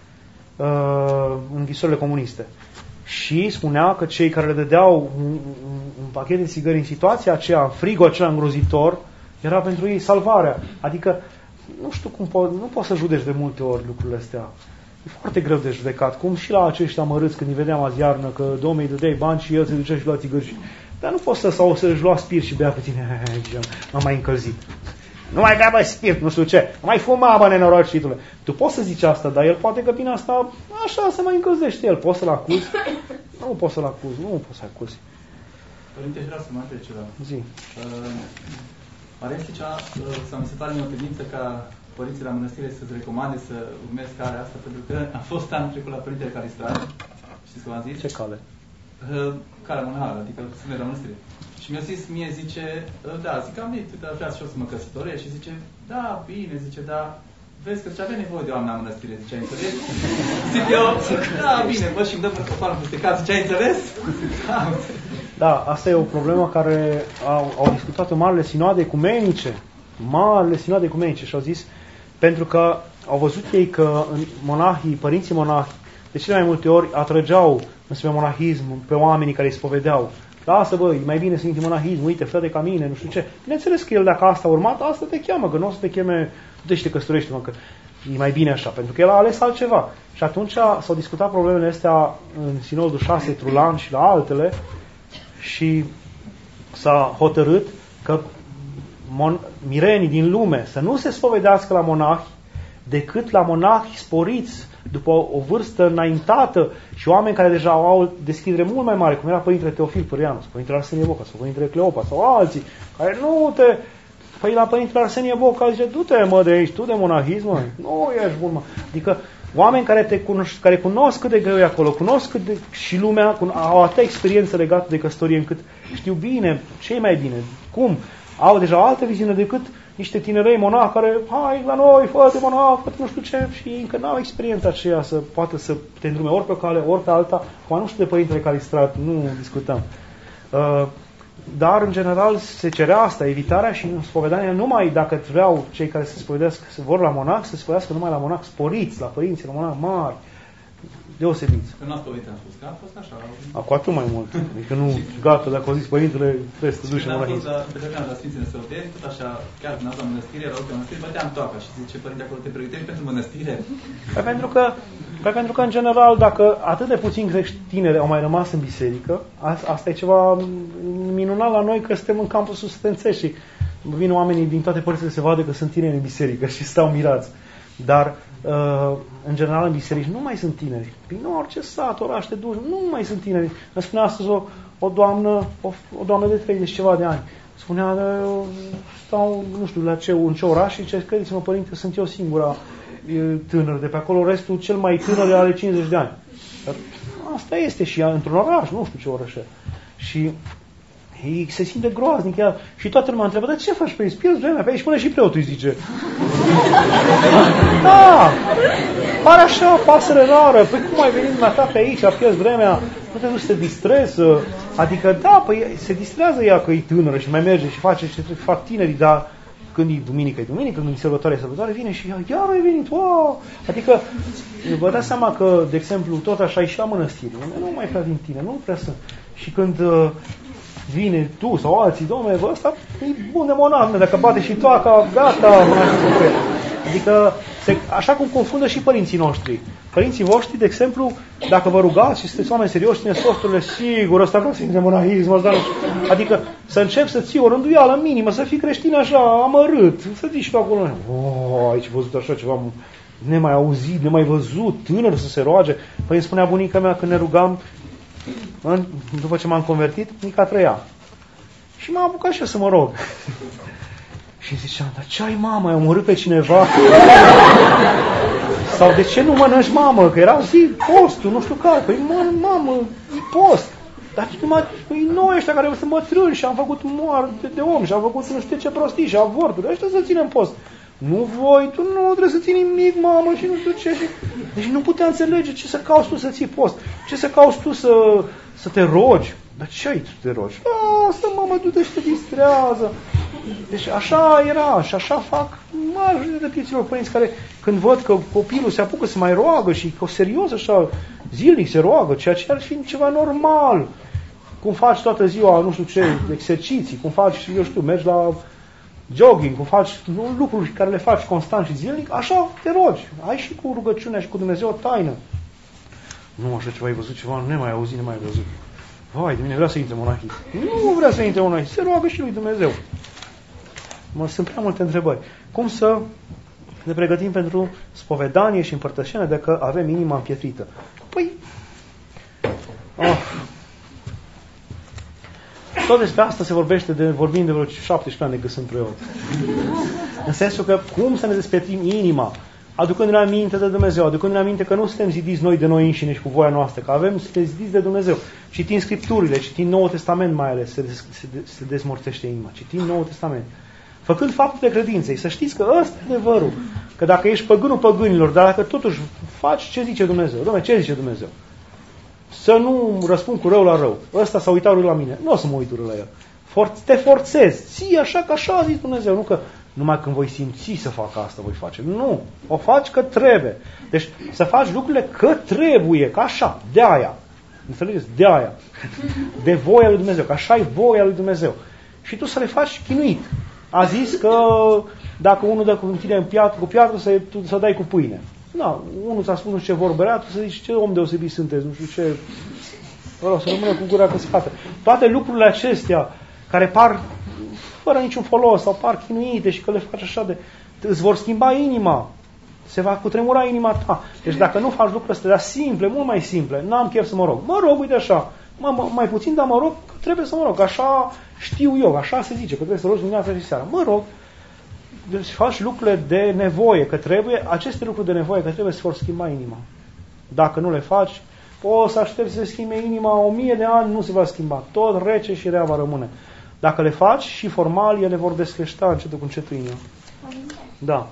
Uh, în închisorile comuniste. Și spunea că cei care le dădeau un, un, un pachet de țigări în situația aceea, în frigul acela îngrozitor, era pentru ei salvarea. Adică, nu știu cum po- nu poți să judeci de multe ori lucrurile astea. E foarte greu de judecat. Cum și la aceștia amărâți când îi vedeam azi iarnă, că domnul îi dădeai bani și el se ducea și lua țigări. Dar nu poți să, sau să-și lua spirit și bea cu tine. M-am mai încălzit. Nu mai bea, bă, spirit, nu știu ce. Nu mai fuma, bă, nenorocitule. Tu poți să zici asta, dar el poate că prin asta, așa, se mai încălzește el. Poți să-l acuzi? Nu poți să-l acuzi, nu poți să-l acuzi. Părinte, vreau să mă întreb ceva. Zi. Uh, Pare că cea, uh, sau mi se pare o tendință ca părinții la mănăstire să-ți recomande să urmezi calea asta, pentru că a fost anul trecut la Părintele Calistrat. Știți cum am zis? Ce cale? Uh, calea monhală, adică să merg la mănăstire. Și mi-a zis, mie zice, da, zic, am venit, dar vreau și eu să mă căsătoresc. Și zice, da, bine, zice, da, vezi că ce avea nevoie de oameni la mănăstire, zice, ai înțeles? Zic eu, da, bine, bă, și îmi dă părcofanul peste cap, zice, ai înțeles? Da, da, asta e o problemă care au, au discutat-o marile sinoade ecumenice, marile sinoade ecumenice și au zis, pentru că au văzut ei că monahii, părinții monahi, de cele mai multe ori atrăgeau înspre monahism pe oamenii care îi spovedeau. Lasă, bă, e mai bine să intri în monahism, uite, fă de ca mine, nu știu ce. Bineînțeles că el, dacă asta a urmat, asta te cheamă, că nu o să te cheme, tu te și te căsătorești, mă, că... e mai bine așa, pentru că el a ales altceva. Și atunci s-au discutat problemele astea în Sinodul șase Trulan și la altele și s-a hotărât că mon- mirenii din lume să nu se spovedească la monahi decât la monahi sporiți după o, o vârstă înaintată și oameni care deja au o deschidere mult mai mare, cum era Părintele Teofil Părianu, sau Părintele Arsenie Boca, sau Părintele Cleopa, sau alții, care nu te... Păi la Părintele Arsenie Boca zice, du-te mă de aici, tu de monahism, mă. Nu ești bun, mă. Adică oameni care te cunosc, care cunosc cât de greu e acolo, cunosc cât de, și lumea, au atâta experiență legată de căsătorie încât știu bine ce e mai bine, cum, au deja altă viziune decât niște tinerei monahi care, hai la noi, fă-te monah, fă-te nu știu ce, și încă n-au experiența aceea să poată să te îndrume ori pe o cale, ori pe alta, cum nu știu de Părintele Calistrat, nu discutăm. Uh, dar, în general, se cerea asta, evitarea și spovedania numai dacă vreau cei care se spovedească, se vor la monah, să se spovedească numai la monah sporiți, la părinții, la monah mari, deosebiți. Că nu ați povestit, am spus că a fost așa. Cu atât mai mult. Adică nu, gata, dacă au zis Părintele, trebuie să te duci în monahism. Pe vremea la Sfinții Năsăudeni, tot așa, chiar când ați la mănăstire, erau pe mănăstire, băteam toaca și zice, Părinte, acolo te pregătești pentru mănăstire? Păi pentru că, păi pentru că, în general, dacă atât de puțini creștini au mai rămas în biserică, asta e ceva minunat la noi, că suntem în campusul studențesc și vin oamenii din toate părțile să vadă că sunt tineri în biserică și stau mirați. Dar Uh, în general în biserici nu mai sunt tineri. Prin orice sat, oraș te duci, nu mai sunt tineri. Îmi spunea astăzi o, o doamnă, o, o doamnă de treizeci ceva de ani. Spunea, stau, nu știu, la ce, în ce oraș și zice, credeți-mă, Părinte, sunt eu singura tânăr de pe acolo, restul cel mai tânăr are cincizeci de ani. Dar asta este și într-un oraș, nu știu ce oraș e. Și ei se simte groaznic chiar. Și toată lumea întreabă, dar ce faci pe aici? Pierzi vremea pe aici, până și preotul îi zice. Da, pare așa, pasăre rară. Păi cum ai venit dumneata pe aici, pierzi vremea, nu te duci să te distrezi? Adică, da, păi se distrează ea că e tânără și mai merge și face ce fac tinerii, dar când e duminică, e duminică, când e sărbătoare, e sărbătoare, vine și ea, iar ai venit, wow! Adică, vă dați seama că, de exemplu, tot așa e și la mănăstire, nu mai prea din tine, nu prea sunt. Și când uh, vine tu sau alții, dom'le, bă, ăsta e bun de monah, dacă bate și toaca, gata, adică, se, așa cum confundă și părinții noștri. Părinții voștri, de exemplu, dacă vă rugați și sunteți oameni serioși, țineți posturile, sigur, ăsta vreau să intre în monahism, ăsta nu. Adică să începi să ții o rânduială minimă, să fii creștin așa, amărât, să zici tu acolo, oh, aici văzut așa ceva nemai auzit, nemai văzut, tânăr să se roage. Păi îmi spunea bunica mea când ne rugam, după ce m-am convertit, bunica trăia. Și m-am apucat și eu să mă rog. Și ziceam, dar ce ai, mamă, ai omorât pe cineva? Sau de ce nu mănânci, mamă? Că era zi, postul, nu știu care. Păi, mă, mamă, e post. Dar păi noi ăștia care sunt bătrâni și am făcut moarte de om și am făcut nu știu ce prostii și avorturi, ăștia să ținem post. Nu voi, tu nu trebuie să ții nimic, mamă, și nu știu ce. Deci nu putea înțelege ce să cauți tu să ții post. Ce să cauți tu să, să te rogi. Dar ce ai tu să te rogi? Asta, mamă, du-te și te distrează. Deci așa era și așa fac majoritatea pieților părinți care când văd că copilul se apucă să mai roagă și că serios așa, zilnic se roagă, ceea ce ar fi ceva normal. Cum faci toată ziua, nu știu ce, exerciții, cum faci, eu știu, mergi la jogging, cum faci lucruri care le faci constant și zilnic, așa te rogi. Ai și cu rugăciunea și cu Dumnezeu o taină. Nu așa ceva ai văzut, ceva nu mai auzit, nu mai văzut. Vai, de mine vrea să intre monahism. Nu vrea să intre monahism, se roagă și lui Dumnezeu. Mă, sunt prea multe întrebări. Cum să ne pregătim pentru spovedanie și împărtășenie dacă avem inima împietrită? Păi, oh, tot despre asta se vorbește, de, vorbim de vreo șaptesprezece ani de când sunt preot. În sensul că cum să ne despietim inima, aducându-ne aminte de Dumnezeu, aducându-ne aminte că nu suntem zidiți noi de noi înșine și cu voia noastră, că avem, suntem zidiți de Dumnezeu. Citind Scripturile, citind Noul Testament mai ales, se, se, se dezmorțește inima. Citind Noul Testament. Făcând faptul de credință, să știți că ăsta e adevărul. Că dacă ești păgânul păgânilor, dar dacă totuși faci ce zice Dumnezeu, Doamne, ce zice Dumnezeu? Să nu răspund cu rău la rău. Ăsta s-a uitat urât la mine. Nu o să mă uit urât la el. For- te forțezi. Ții așa că așa a zis Dumnezeu. Nu că numai când voi simți să fac asta, voi face. Nu. O faci că trebuie. Deci să faci lucrurile că trebuie, că așa, de aia. Înțelegeți? De aia. De voia lui Dumnezeu. Că așa e voia lui Dumnezeu. Și tu să le faci chinuit. a zis că dacă unul dă cu tine în piatră, cu piatră, să, tu, să dai cu pâine. Da, unul ți-a spus nu știu ce vorbe rea, tu să zici ce om deosebit sunteți, nu știu ce... Vă rog, să rămână cu gura căscată. Toate lucrurile acestea, care par fără niciun folos, sau par chinuite și că le faci așa de... Îți vor schimba inima. Se va cutremura inima ta. Deci dacă nu faci lucrurile astea simple, mult mai simple, n-am chef să mă rog. Mă rog, uite așa. Mă, mai puțin, dar mă rog, trebuie să mă rog. Așa știu eu, așa se zice, că trebuie să rogi dimineața și seara. Mă rog. Deci faci lucrurile de nevoie, că trebuie, aceste lucruri de nevoie, că trebuie să vor schimba inima. Dacă nu le faci, o să aștepți să se schimbe inima o mie de ani, nu se va schimba. Tot rece și rea va rămâne. Dacă le faci și formal, ele vor descreștea încetul cu încetul inima. Da.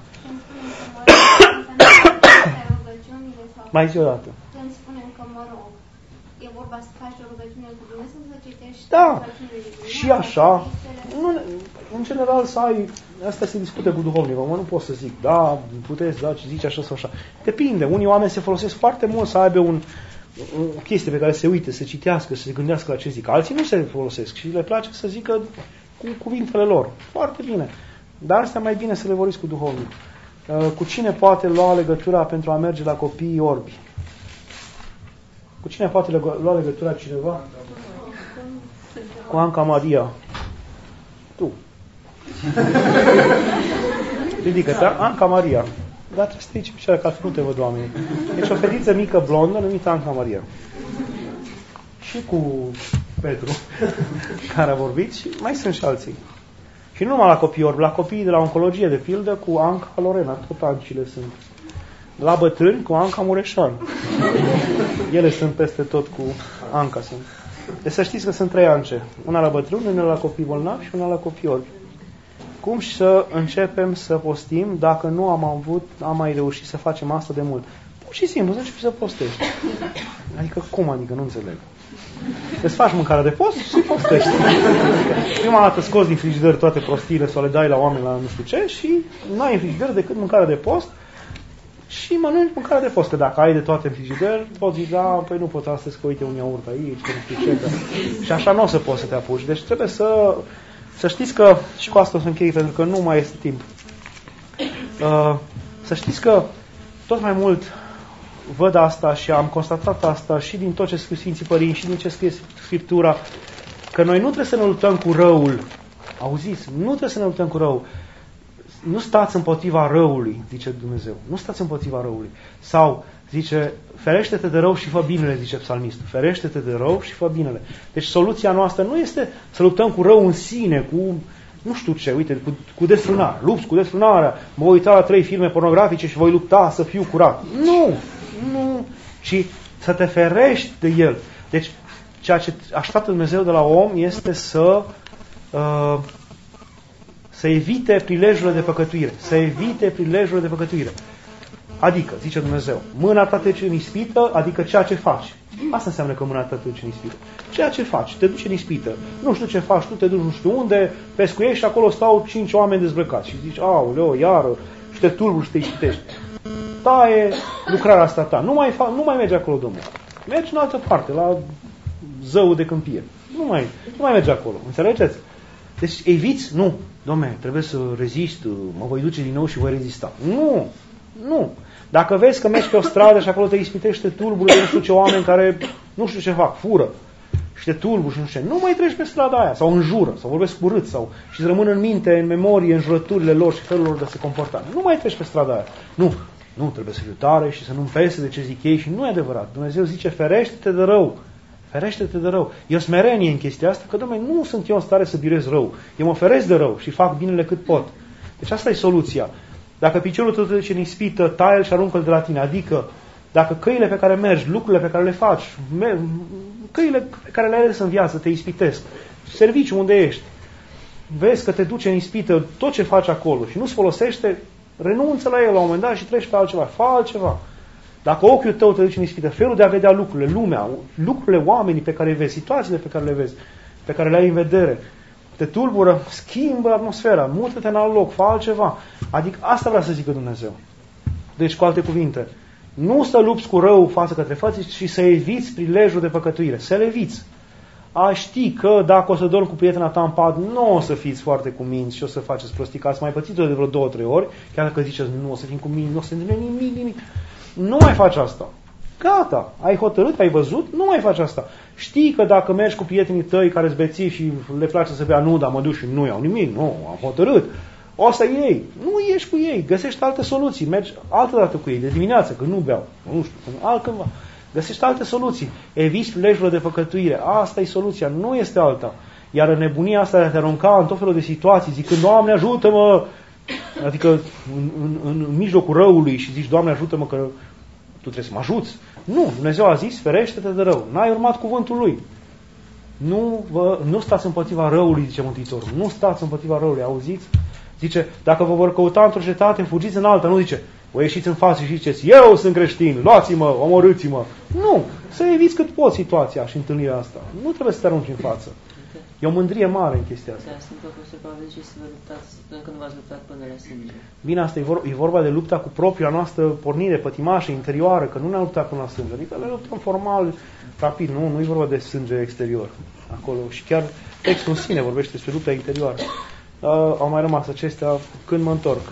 Mai zi o dată. Când spunem că mă rog, e vorba să faci o rugăciune cu Dumnezeu, să citești da. rugăciunile Și așa. Nu, în general să ai, asta se discute cu duhovnicul, mă nu pot să zic, da, puteți, da, ce zici așa sau așa. Depinde, unii oameni se folosesc foarte mult să aibă un, o chestie pe care se uite, să citească, să se gândească la ce zic. Alții nu se folosesc și le place să zică cu cuvintele lor. Foarte bine. Dar asta mai bine să le vorbiți cu duhovnicul. Cu cine poate lua legătura pentru a merge la copiii orbi? Cu cine poate lua legătura cineva? Cu Anca Maria. Tu. Ridică-te, Anca Maria. Dar trebuie să te aici picioare, că altfel nu te văd oamenii. Deci o fetiță mică blondă numită Anca Maria. Și cu Petru, care a vorbit, și mai sunt și alții. Și nu numai la copii orbi, la copiii de la oncologie, de pildă, cu Anca Lorena, tot ancile sunt. La bătrâni, cu Anca Mureșan. Ele sunt peste tot cu Anca. Sunt. Deci să știți că sunt trei ance. Una la bătrâni, una la copii bolnavi și una la copii orbi. Cum și să începem să postim dacă nu am avut, am mai reușit să facem asta de mult? Pur și simplu, să începi să postești. Adică cum? Adică nu înțeleg. Îți faci mâncarea de post și postești. Prima dată scoți din frigider toate prostiile sau le dai la oameni la nu știu ce și n-ai în frigider decât mâncarea de post și mănânci mâncarea de post. Că dacă ai de toate în frigider, poți zici, da, păi nu pot astăzi că uite un iaurt aici, că nu știu ce. Că... Și așa nu o să poți să te apuci. Deci trebuie să, să știți că, și cu asta o să închei pentru că nu mai este timp, uh, să știți că tot mai mult văd asta și am constatat asta și din tot ce scriu Sfinții Părinți și din ce scrie Scriptura, că noi nu trebuie să ne luptăm cu răul. Auziți? Nu trebuie să ne luptăm cu răul. Nu stați împotriva răului, zice Dumnezeu. Nu stați împotriva răului. Sau, zice, ferește-te de rău și fă binele, zice psalmistul. Ferește-te de rău și fă binele. Deci soluția noastră nu este să luptăm cu rău în sine, cu nu știu ce, uite, cu, cu desfrânare. Lupți cu desfrânarea. Mă voi uita la trei filme pornografice și voi lupta să fiu curat. Nu! Nu, ci să te ferești de el. Deci, ceea ce așteaptă Dumnezeu de la om este să uh, să evite prilejurile de păcătuire. Să evite prilejurile de păcătuire. Adică, zice Dumnezeu, mâna ta te duce în ispită, adică ceea ce faci. Asta înseamnă că mâna ta te duce în ispită. Ceea ce faci, te duce în ispită. Nu știu ce faci, tu te duci nu știu unde, pescuiești și acolo stau cinci oameni dezbrăcați. Și zici, aoleo, iară, și te turburi și te ispitești. Taie lucrarea asta ta. Nu mai, fa- nu mai mergi acolo, Domnule. Mergi în altă parte, la zăul de câmpie. Nu mai, nu mai mergi acolo. Înțelegeți? Deci eviți? Nu. Dom'le, trebuie să rezist, mă voi duce din nou și voi rezista. Nu. Nu. Dacă vezi că mergi pe o stradă și acolo te ispitește tulburi de nu știu ce oameni care nu știu ce fac, fură și te tulburi și nu știu ce, nu mai treci pe strada aia sau înjură, sau vorbesc urât sau și îți rămân în minte, în memorie, înjurăturile lor și felul lor de a se comporta. Nu mai treci pe strada aia. Nu. Nu, trebuie să fiu tare și să nu-mi pese de ce zic ei și nu e adevărat. Dumnezeu zice, ferește-te de rău. Ferește-te de rău. E o smerenie în chestia asta, că, Doamne, nu sunt eu în stare să birez rău. Eu mă feresc de rău și fac binele cât pot. Deci asta e soluția. Dacă piciorul tău te duce în ispită, taie-l și aruncă-l de la tine. Adică, dacă căile pe care mergi, lucrurile pe care le faci, căile pe care le ales în viață te ispitesc, serviciul unde ești, vezi că te duce în ispită tot ce faci acolo și nu-ți folosește, renunță la el la un moment dat și treci pe altceva. Fă altceva. Dacă ochiul tău te duce în ispită, felul de a vedea lucrurile, lumea, lucrurile, oamenii pe care le vezi, situațiile pe care le vezi, pe care le ai în vedere, te tulbură, schimbă atmosfera, mută-te în alt loc, fă altceva. Adică asta vrea să zică Dumnezeu. Deci, cu alte cuvinte, nu să lupți cu rău față către față, ci să eviți prilejul de păcătuire. Să le eviți. A ști că dacă o să dormi cu prietena ta în pat, nu o să fiți foarte cuminți și o să faceți prostii, că ați mai pățit-o de vreo două, trei ori, chiar dacă ziceți nu o să fim cuminți, nu o să întâmple nimic, nimic. Nu mai faci asta. Gata, ai hotărât, ai văzut, nu mai faci asta. Știi că dacă mergi cu prietenii tăi care îți beții și le place să bea, nu, dar mă duc și nu iau nimic, nu, am hotărât. Asta e ei. Nu ieși cu ei, găsești alte soluții, mergi altă dată cu ei, de dimineață, că nu beau, nu știu, altcândva. Găsești alte soluții. Eviți lejurile de păcătuire. Asta e soluția, nu este alta. Iar în nebunia asta de a te arunca în tot felul de situații, zicând, Doamne, ajută-mă! Adică în, în, în mijlocul răului și zici, Doamne, ajută-mă că tu trebuie să mă ajuți. Nu, Dumnezeu a zis, ferește-te de rău. N-ai urmat cuvântul Lui. Nu, vă, nu stați împotriva răului, zice Mântuitorul. Nu stați împotriva răului, auziți? Zice, dacă vă vor căuta într-o cetate, fugiți în alta. Nu zice, vă ieșiți în față și ziceți, eu sunt creștin, luați-mă, omorâți-mă. Nu, să eviți cât poți situația și întâlnirea asta. Nu trebuie să te arunci în față. E o mândrie mare în chestia asta. Da, sunt profesor Pavel și să vă luptați până când v-ați luptat până la sânge. Bine, asta e vorba, e vorba de lupta cu propria noastră pornire pătimașă, interioară, că nu ne-a luptat până la sânge. Adică le luptăm formal, rapid, nu, nu e vorba de sânge exterior. Acolo. Și chiar textul în sine vorbește despre lupta interioară. Uh, au mai rămas acestea când mă întorc.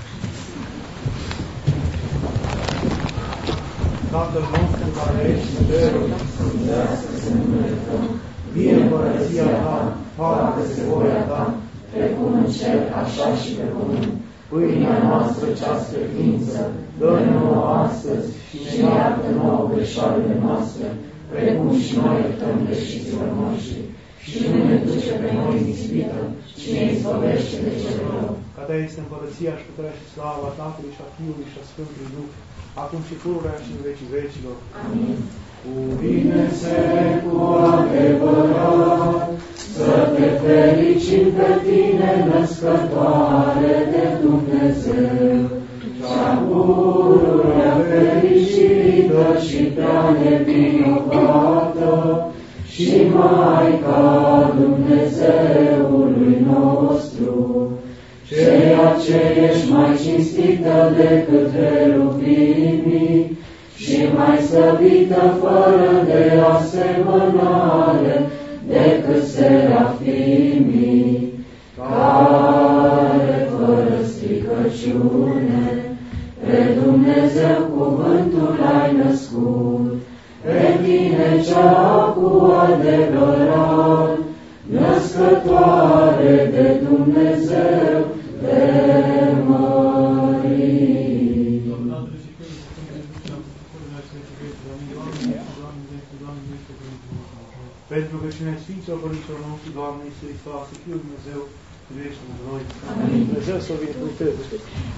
Tatăl nostru care ești în ceruri, sfântească-se numele Tău, vie împărăția Ta, facă-se voia Ta, precum în cer, așa și pe pământ. Pâinea noastră cea spre ființă, dă-ne nouă astăzi și ne iartă nouă greșalele noastre, precum și noi iertăm greșiților noștri. Și nu ne duce pe noi în ispită, ci ne izbăvește de cel rău. Ca Ta este împărăția și puterea și slava Tatălui și a Fiului și a Sfântului Duh, acum și pururea și în vecii vecilor. Amin. Cuvine-se cu adevărat, să te fericim pe Tine, născătoare de Dumnezeu, cea pururea fericită și prea nevinovată, și Maica Dumnezeului nostru, ceea ce ești mai cinstită decât heruvimii și mai slăvită fără de asemănare decât serafimii, care fără stricăciune pe Dumnezeu cuvântul ai născut, pe Tine cea cu adevărat, născătoare de Dumnezeu, de mării. Pentru că cine Sfinților Părinților noștri, Doamne Iisus Hristos, Fiul Dumnezeu, iubește-ne noi. Amin. Dumnezeu să o binecuvânteze.